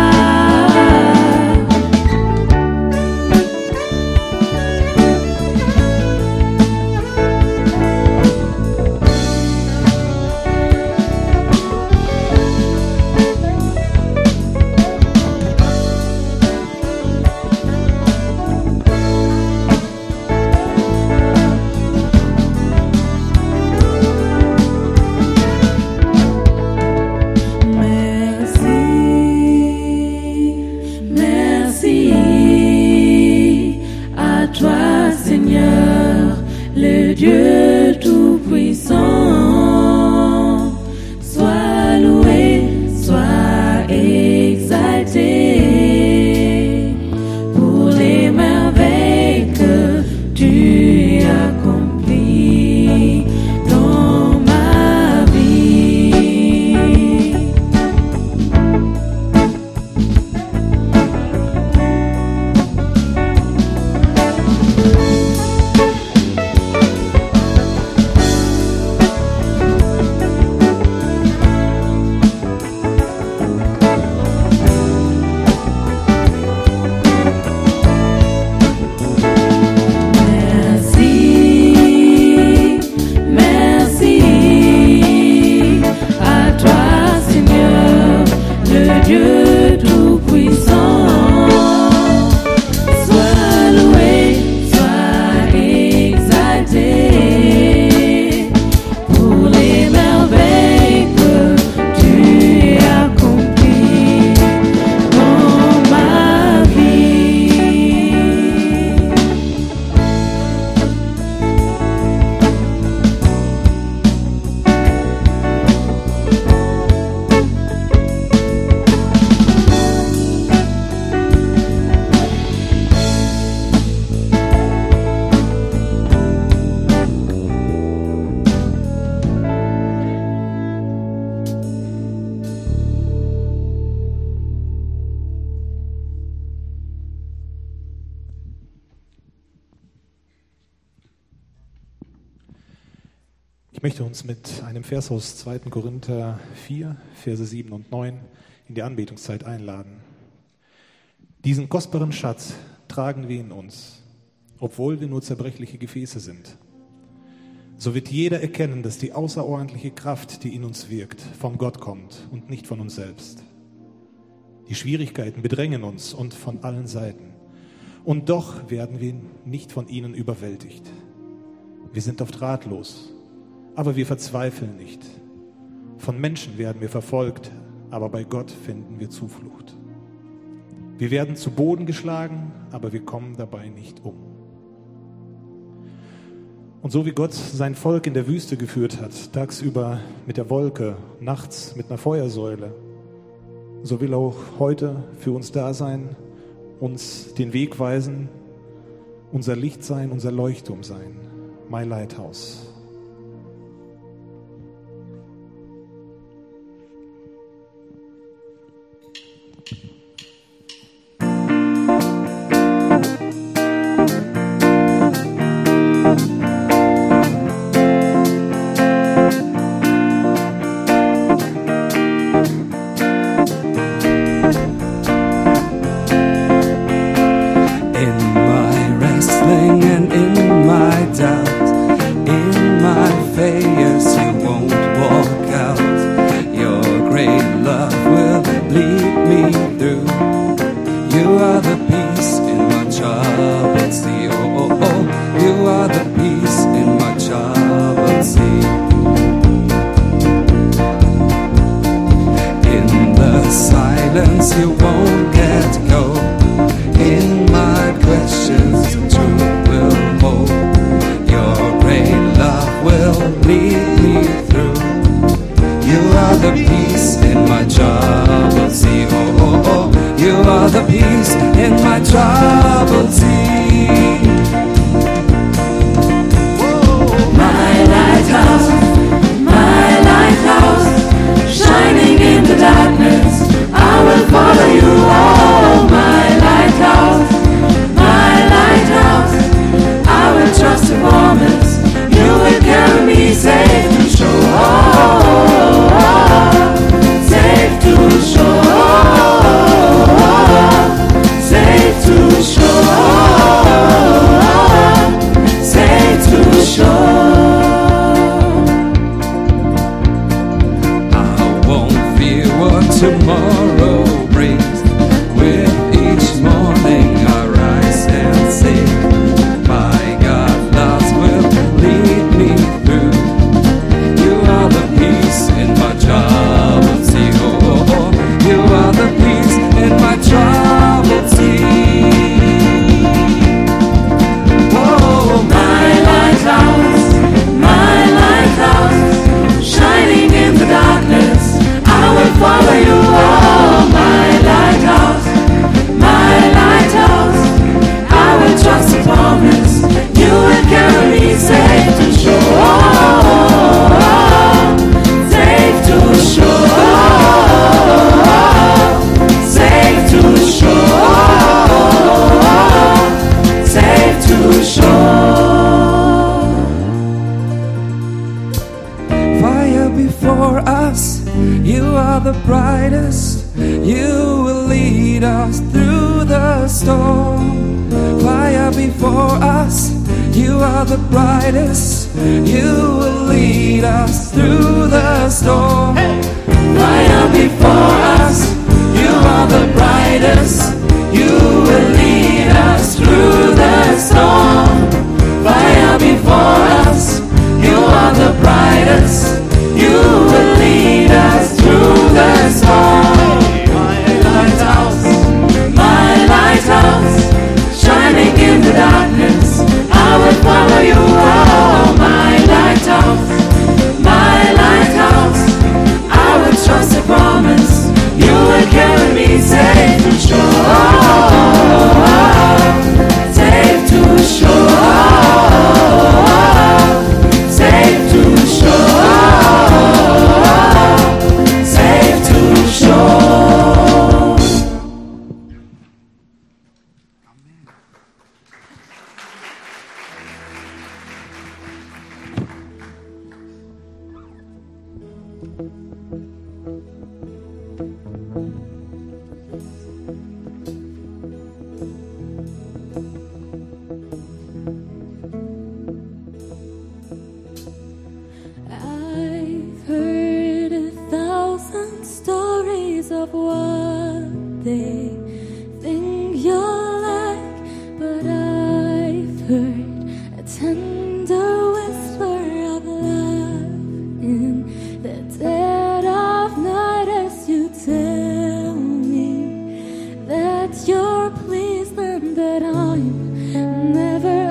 Merci, merci à toi, Seigneur, le Dieu Tout-Puissant. Sois loué, sois exalté pour les merveilles que tu accomplis dans ma vie. Merci, merci à toi, Seigneur, le Dieu Tout-Puissant. Sois loué, sois exalté pour les merveilles que tu accomplis dans ma vie. Ich möchte uns mit einem Vers aus zweiten Korinther vier, Verse sieben und neun in die Anbetungszeit einladen. Diesen kostbaren Schatz tragen wir in uns, obwohl wir nur zerbrechliche Gefäße sind. So wird jeder erkennen, dass die außerordentliche Kraft, die in uns wirkt, von Gott kommt und nicht von uns selbst. Die Schwierigkeiten bedrängen uns und von allen Seiten. Und doch werden wir nicht von ihnen überwältigt. Wir sind oft ratlos, aber wir verzweifeln nicht. Von Menschen werden wir verfolgt, aber bei Gott finden wir Zuflucht. Wir werden zu Boden geschlagen, aber wir kommen dabei nicht um. Und so wie Gott sein Volk in der Wüste geführt hat, tagsüber mit der Wolke, nachts mit einer Feuersäule, so will er auch heute für uns da sein, uns den Weg weisen, unser Licht sein, unser Leuchtturm sein, My Lighthouse. In my wrestling and in my doubt, in let go. In my questions, truth will hold. Your great love will lead me through. You are the peace in my troubled sea. Oh, oh, oh. You are the peace in my troubled sea. Whoa. My lighthouse, my lighthouse, shining in the darkness, I will follow you. Oh, my lighthouse, my lighthouse, I will trust your promise. You will carry me safe to shore. Oh, safe to shore. Safe to shore. Safe to shore. I won't fear what tomorrow brings. With each morning I rise and sing. My God, loves will lead me through. You are the peace in my troubled sea. Oh, oh, oh. You are the peace in my troubled sea. Oh, my lighthouse, my lighthouse, shining in the darkness, I will follow you. Oh, my lighthouse, my lighthouse, I will trust the promise. You will carry me safe to shore. Safe to shore. Safe to shore. Safe to shore. Fire before us, you are the brightest. You will lead us through the storm. Fire before us, you are the brightest. You will lead us through the storm. Fire before us, you are the brightest. You will lead us through the storm. Fire before us, you are the brightest. You will lead us through the storm. My lighthouse, my lighthouse, shining in the darkness, I will follow you. Oh, my lighthouse, my lighthouse, I will trust the promise. You will carry me safe to shore. Safe to shore. Safe to shore. Safe to shore. I've heard a thousand stories of what they think you're like, but I've heard a tender whisper of love in the dead of night as you tell me that you're pleased and that I'm never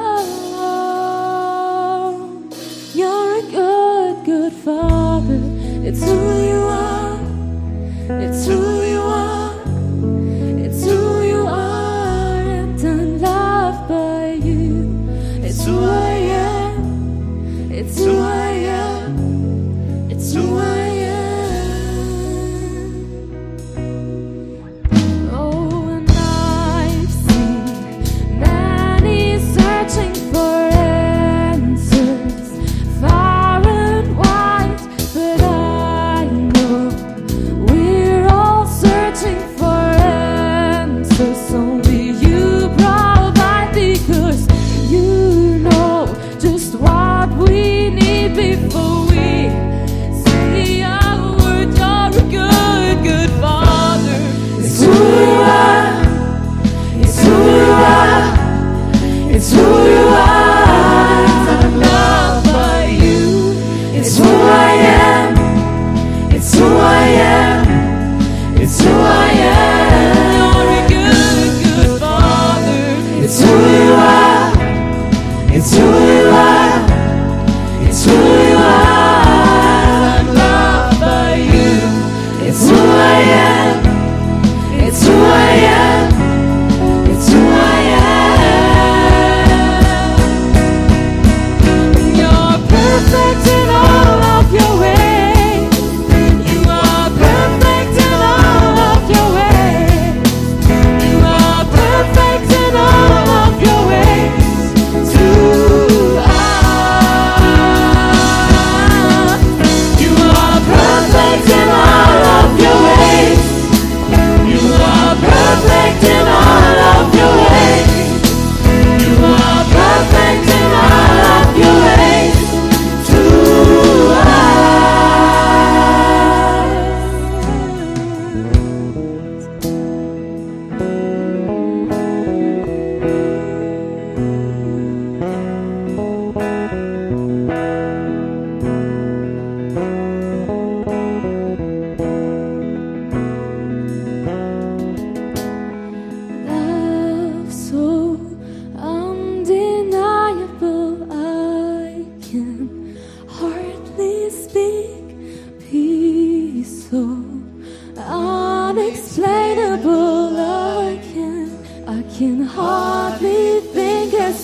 alone. You're a good, good father. It's who you are. It's who you are. It's who you are. And I'm loved by you. It's who I am. It's who I am. It's who I am. Oh, and I've seen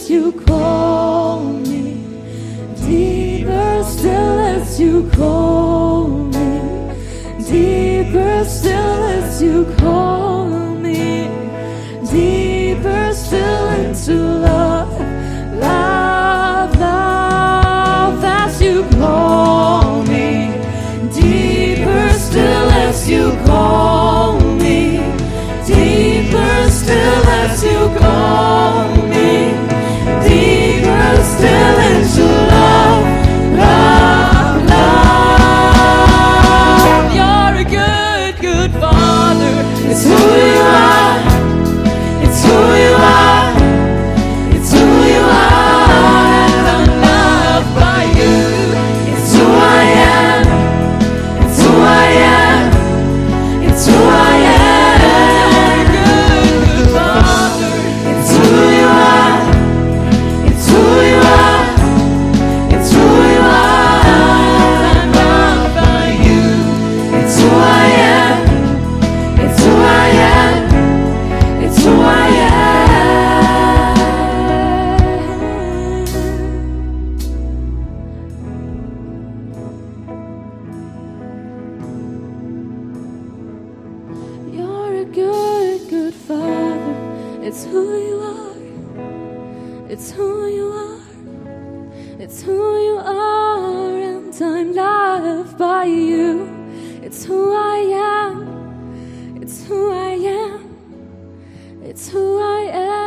you call me, deeper still as you call me, deeper still as you call me, deeper still into love, love, love as you call me, deeper still as you call me, deeper still as you call me, deeper still into love, love, love. You're a good, good Father. It's who you are. It's who you are. It's who you are. And I'm loved by you. It's who I am. It's who I am. It's who I am. It's who you are. It's who you are. It's who you are, and I'm loved by you. It's who I am. It's who I am. It's who I am.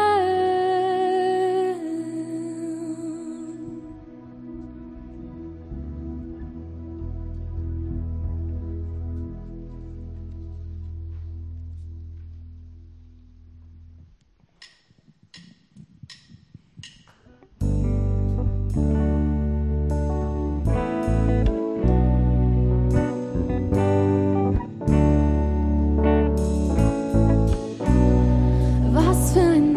Was für ein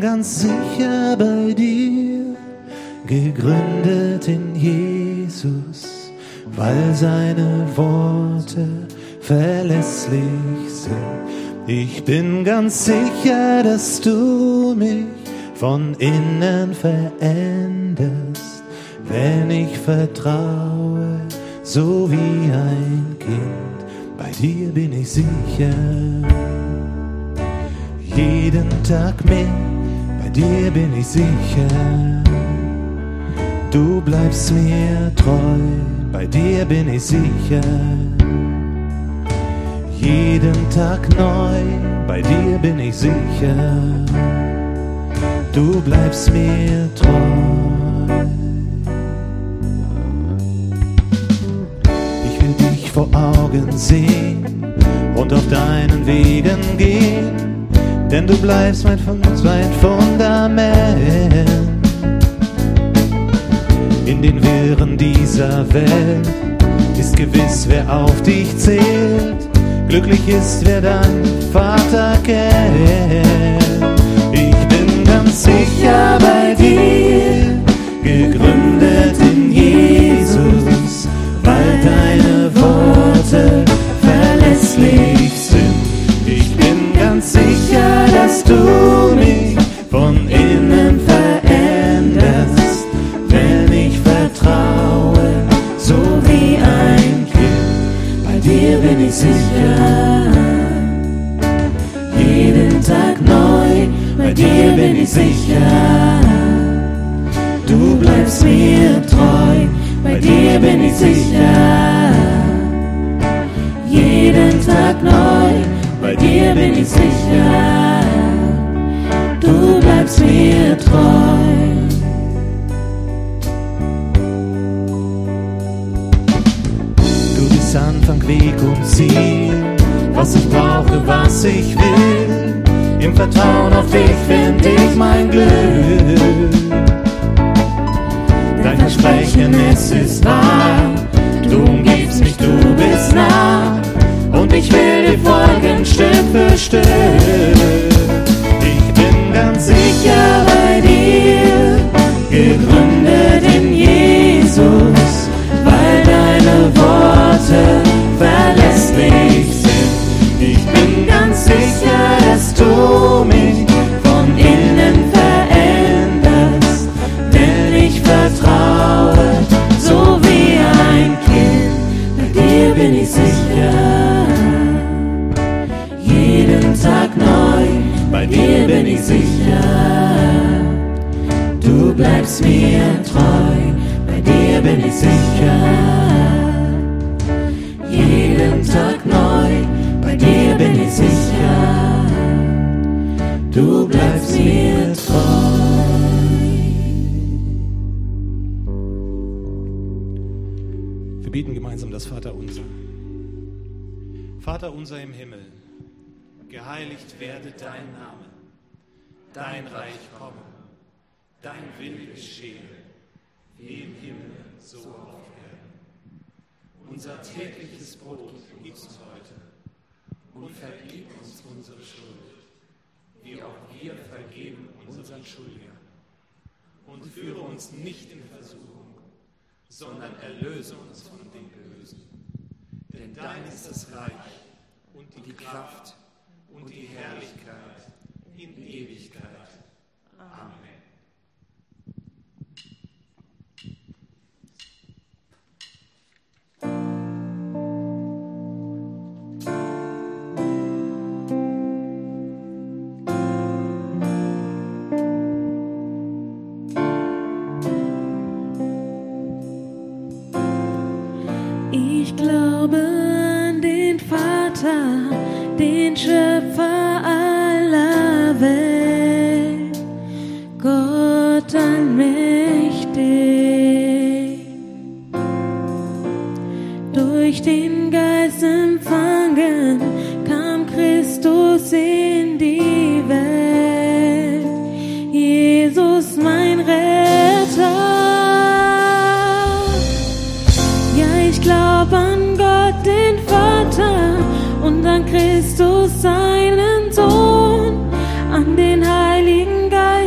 ganz sicher bei dir, gegründet in Jesus, weil seine Worte verlässlich sind. Ich bin ganz sicher, dass du mich von innen veränderst, wenn ich vertraue, so wie ein Kind. Bei dir bin ich sicher. Jeden Tag mehr, bei dir bin ich sicher. Du bleibst mir treu, bei dir bin ich sicher. Jeden Tag neu, bei dir bin ich sicher. Du bleibst mir treu. Ich will dich vor Augen sehen und auf deinen Wegen gehen, denn du bleibst mein, mein Fundament. In den Wirren dieser Welt ist gewiss, wer auf dich zählt. Glücklich ist, wer dein Vater kennt. Ich bin ganz sicher bei dir, gegründet in Jesus, weil deine Worte verlässlich sind. Ich bin ganz sicher, dass du mich von innen veränderst, wenn ich vertraue, so wie ein Kind. Bei dir bin ich sicher. Jeden Tag neu, bei dir bin ich sicher. Du bleibst mir treu, bei dir bin ich sicher. Jeden Tag neu, bei dir bin ich sicher. Du bleibst mir treu. Du bist Anfang, Weg und Ziel, was ich brauche, was ich will. Im Vertrauen auf dich find ich mein Glück. Dein Versprechen, es ist wahr. Du umgibst mich, du bist nah. Und ich will dir folgen, Stück für Stück. Ich bin ganz sicher bei dir, gegründet in Jesus, weil deine Worte verlässlich sind. Ich bin ganz sicher, dass du mich von innen veränderst, wenn ich vertraue, so wie ein Kind. Bei dir bin ich sicher. Jeden Tag neu, bei dir bin ich sicher. Du bleibst mir treu, bei dir bin ich sicher. Jeden Tag neu, bei dir bin ich sicher. Du bleibst mir treu. Wir beten gemeinsam das Vaterunser. Vater unser im Himmel, geheiligt werde dein Name, dein Reich komme, dein Wille geschehe, wie im Himmel, so auf Erden. Unser tägliches Brot gib uns heute und vergib uns unsere Schuld, wie auch wir vergeben unseren Schuldigern. Und führe uns nicht in Versuchung, sondern erlöse uns von dem Bösen. Denn dein ist das Reich und die Kraft und die Herrlichkeit in Ewigkeit. Amen. Ich glaube an den Vater, den Schöpfer aller Welt, Gott allmächtig, durch den Geist empfangen, kam Christus in die Welt, Jesus mein Retter. Ich glaube an Gott, den Vater, und an Christus, seinen Sohn, an den Heiligen Geist,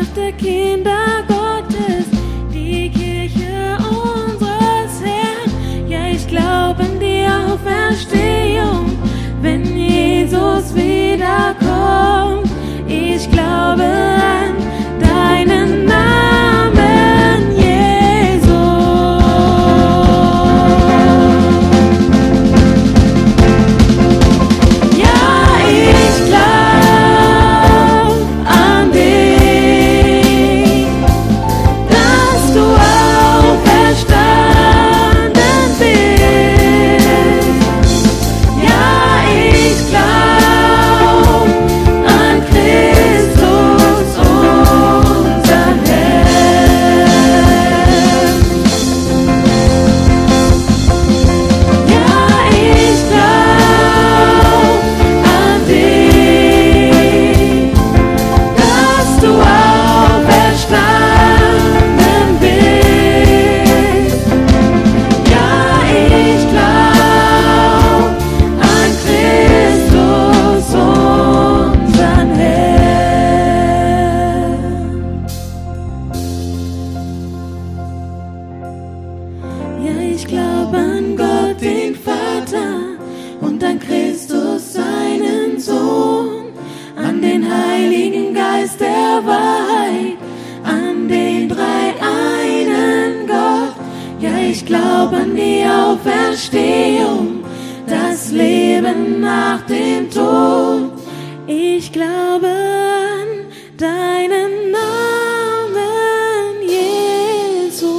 gedachte Kinder Gottes, die Kirche unseres Herrn. Ja, ich glaube an die Auferstehung, wenn Jesus wiederkommt. Ich glaube an deinen Namen, Jesus. Ja, ich glaub an dich, dass du auferstanden bist. Ja, ich glaub an Christus, unser Herr. Ja, ich glaub an dich, dass du auferstanden bist. Ja, ich glaub an Christus, unseren Herrn. Ja, ich glaub an Gott, den Vater, und an Christus, seinen Sohn, an den Heiligen Geist der Wahrheit, an den dreieinen Gott. Ja, ich glaub an die Auferstehung, das Leben nach dem Tod. Ich glaube an deinen Namen, Jesus.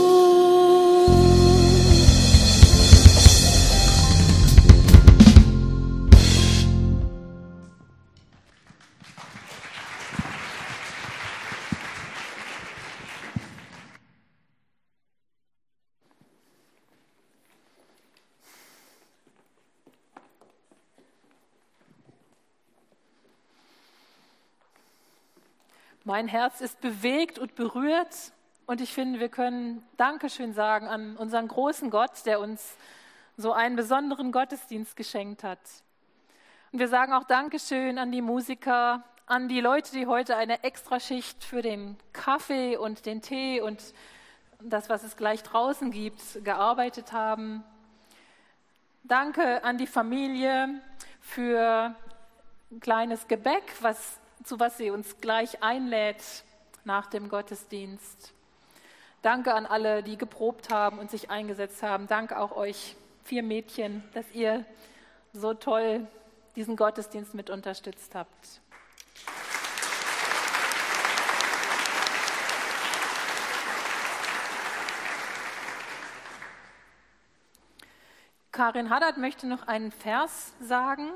Mein Herz ist bewegt und berührt und ich finde, wir können Dankeschön sagen an unseren großen Gott, der uns so einen besonderen Gottesdienst geschenkt hat. Und wir sagen auch Dankeschön an die Musiker, an die Leute, die heute eine Extraschicht für den Kaffee und den Tee und das, was es gleich draußen gibt, gearbeitet haben. Danke an die Familie für ein kleines Gebäck, was zu was sie uns gleich einlädt nach dem Gottesdienst. Danke an alle, die geprobt haben und sich eingesetzt haben. Danke auch euch vier Mädchen, dass ihr so toll diesen Gottesdienst mit unterstützt habt. Karin Haddad möchte noch einen Vers sagen.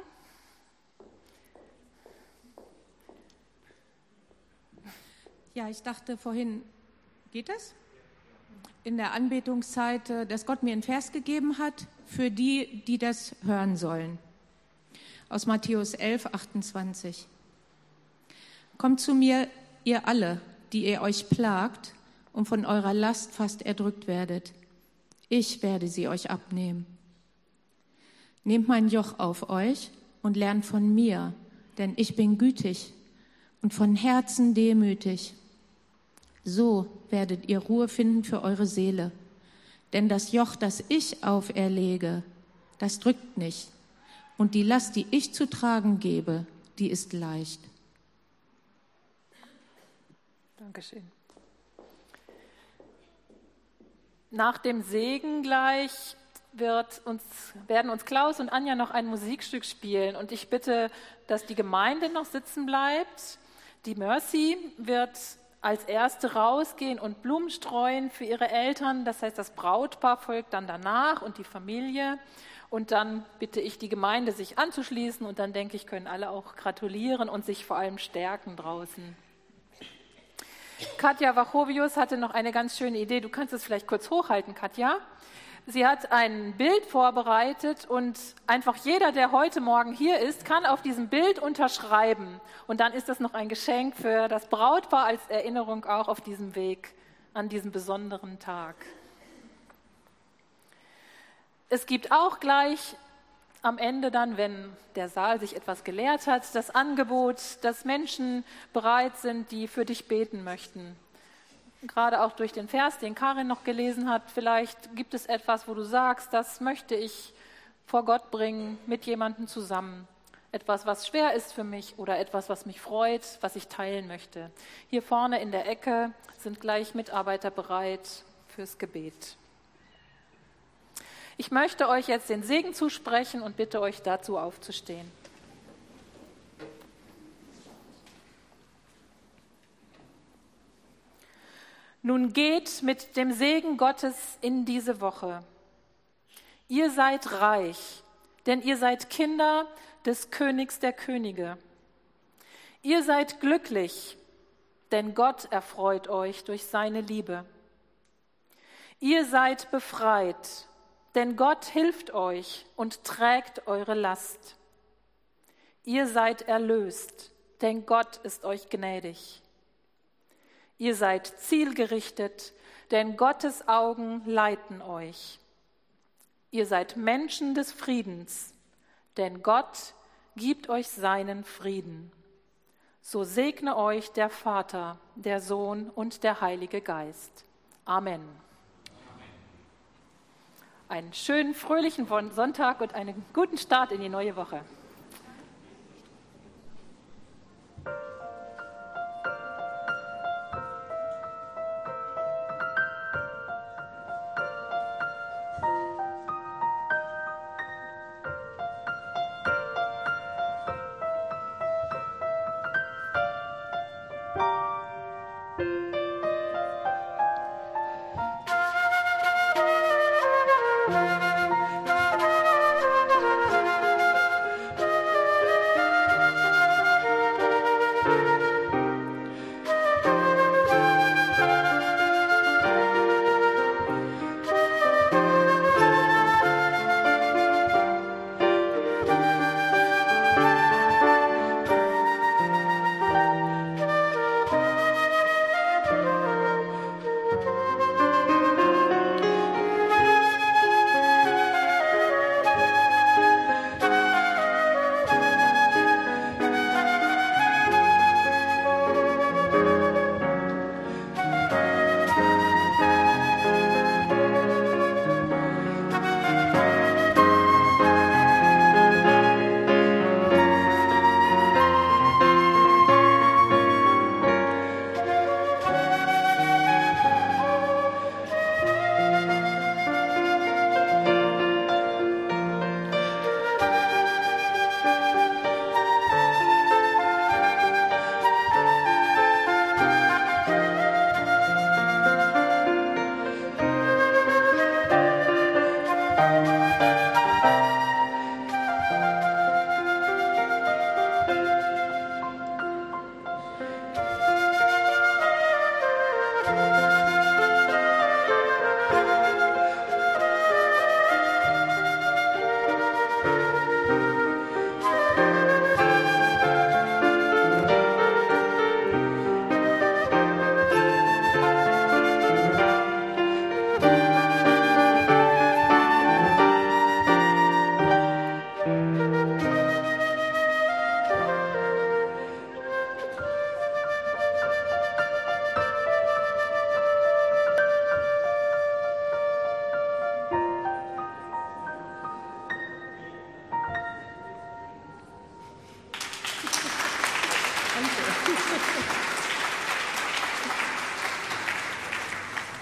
Ja, ich dachte vorhin, geht das? In der Anbetungszeit, äh, dass Gott mir einen Vers gegeben hat für die, die das hören sollen. Aus Matthäus elf, achtundzwanzig. Kommt zu mir, ihr alle, die ihr euch plagt und von eurer Last fast erdrückt werdet. Ich werde sie euch abnehmen. Nehmt mein Joch auf euch und lernt von mir, denn ich bin gütig und von Herzen demütig. So werdet ihr Ruhe finden für eure Seele. Denn das Joch, das ich auferlege, das drückt nicht. Und die Last, die ich zu tragen gebe, die ist leicht. Dankeschön. Nach dem Segen gleich wird uns, werden uns Klaus und Anja noch ein Musikstück spielen. Und ich bitte, dass die Gemeinde noch sitzen bleibt. Die Mercy wird als Erste rausgehen und Blumen streuen für ihre Eltern. Das heißt, das Brautpaar folgt dann danach und die Familie. Und dann bitte ich die Gemeinde, sich anzuschließen. Und dann denke ich, können alle auch gratulieren und sich vor allem stärken draußen. Katja Wachovius hatte noch eine ganz schöne Idee. Du kannst es vielleicht kurz hochhalten, Katja. Sie hat ein Bild vorbereitet und einfach jeder, der heute Morgen hier ist, kann auf diesem Bild unterschreiben. Und dann ist das noch ein Geschenk für das Brautpaar als Erinnerung auch auf diesem Weg, an diesem besonderen Tag. Es gibt auch gleich am Ende dann, wenn der Saal sich etwas geleert hat, das Angebot, dass Menschen bereit sind, die für dich beten möchten. Gerade auch durch den Vers, den Karin noch gelesen hat, vielleicht gibt es etwas, wo du sagst, das möchte ich vor Gott bringen, mit jemandem zusammen. Etwas, was schwer ist für mich oder etwas, was mich freut, was ich teilen möchte. Hier vorne in der Ecke sind gleich Mitarbeiter bereit fürs Gebet. Ich möchte euch jetzt den Segen zusprechen und bitte euch dazu aufzustehen. Nun geht mit dem Segen Gottes in diese Woche. Ihr seid reich, denn ihr seid Kinder des Königs der Könige. Ihr seid glücklich, denn Gott erfreut euch durch seine Liebe. Ihr seid befreit, denn Gott hilft euch und trägt eure Last. Ihr seid erlöst, denn Gott ist euch gnädig. Ihr seid zielgerichtet, denn Gottes Augen leiten euch. Ihr seid Menschen des Friedens, denn Gott gibt euch seinen Frieden. So segne euch der Vater, der Sohn und der Heilige Geist. Amen. Einen schönen, fröhlichen Sonntag und einen guten Start in die neue Woche.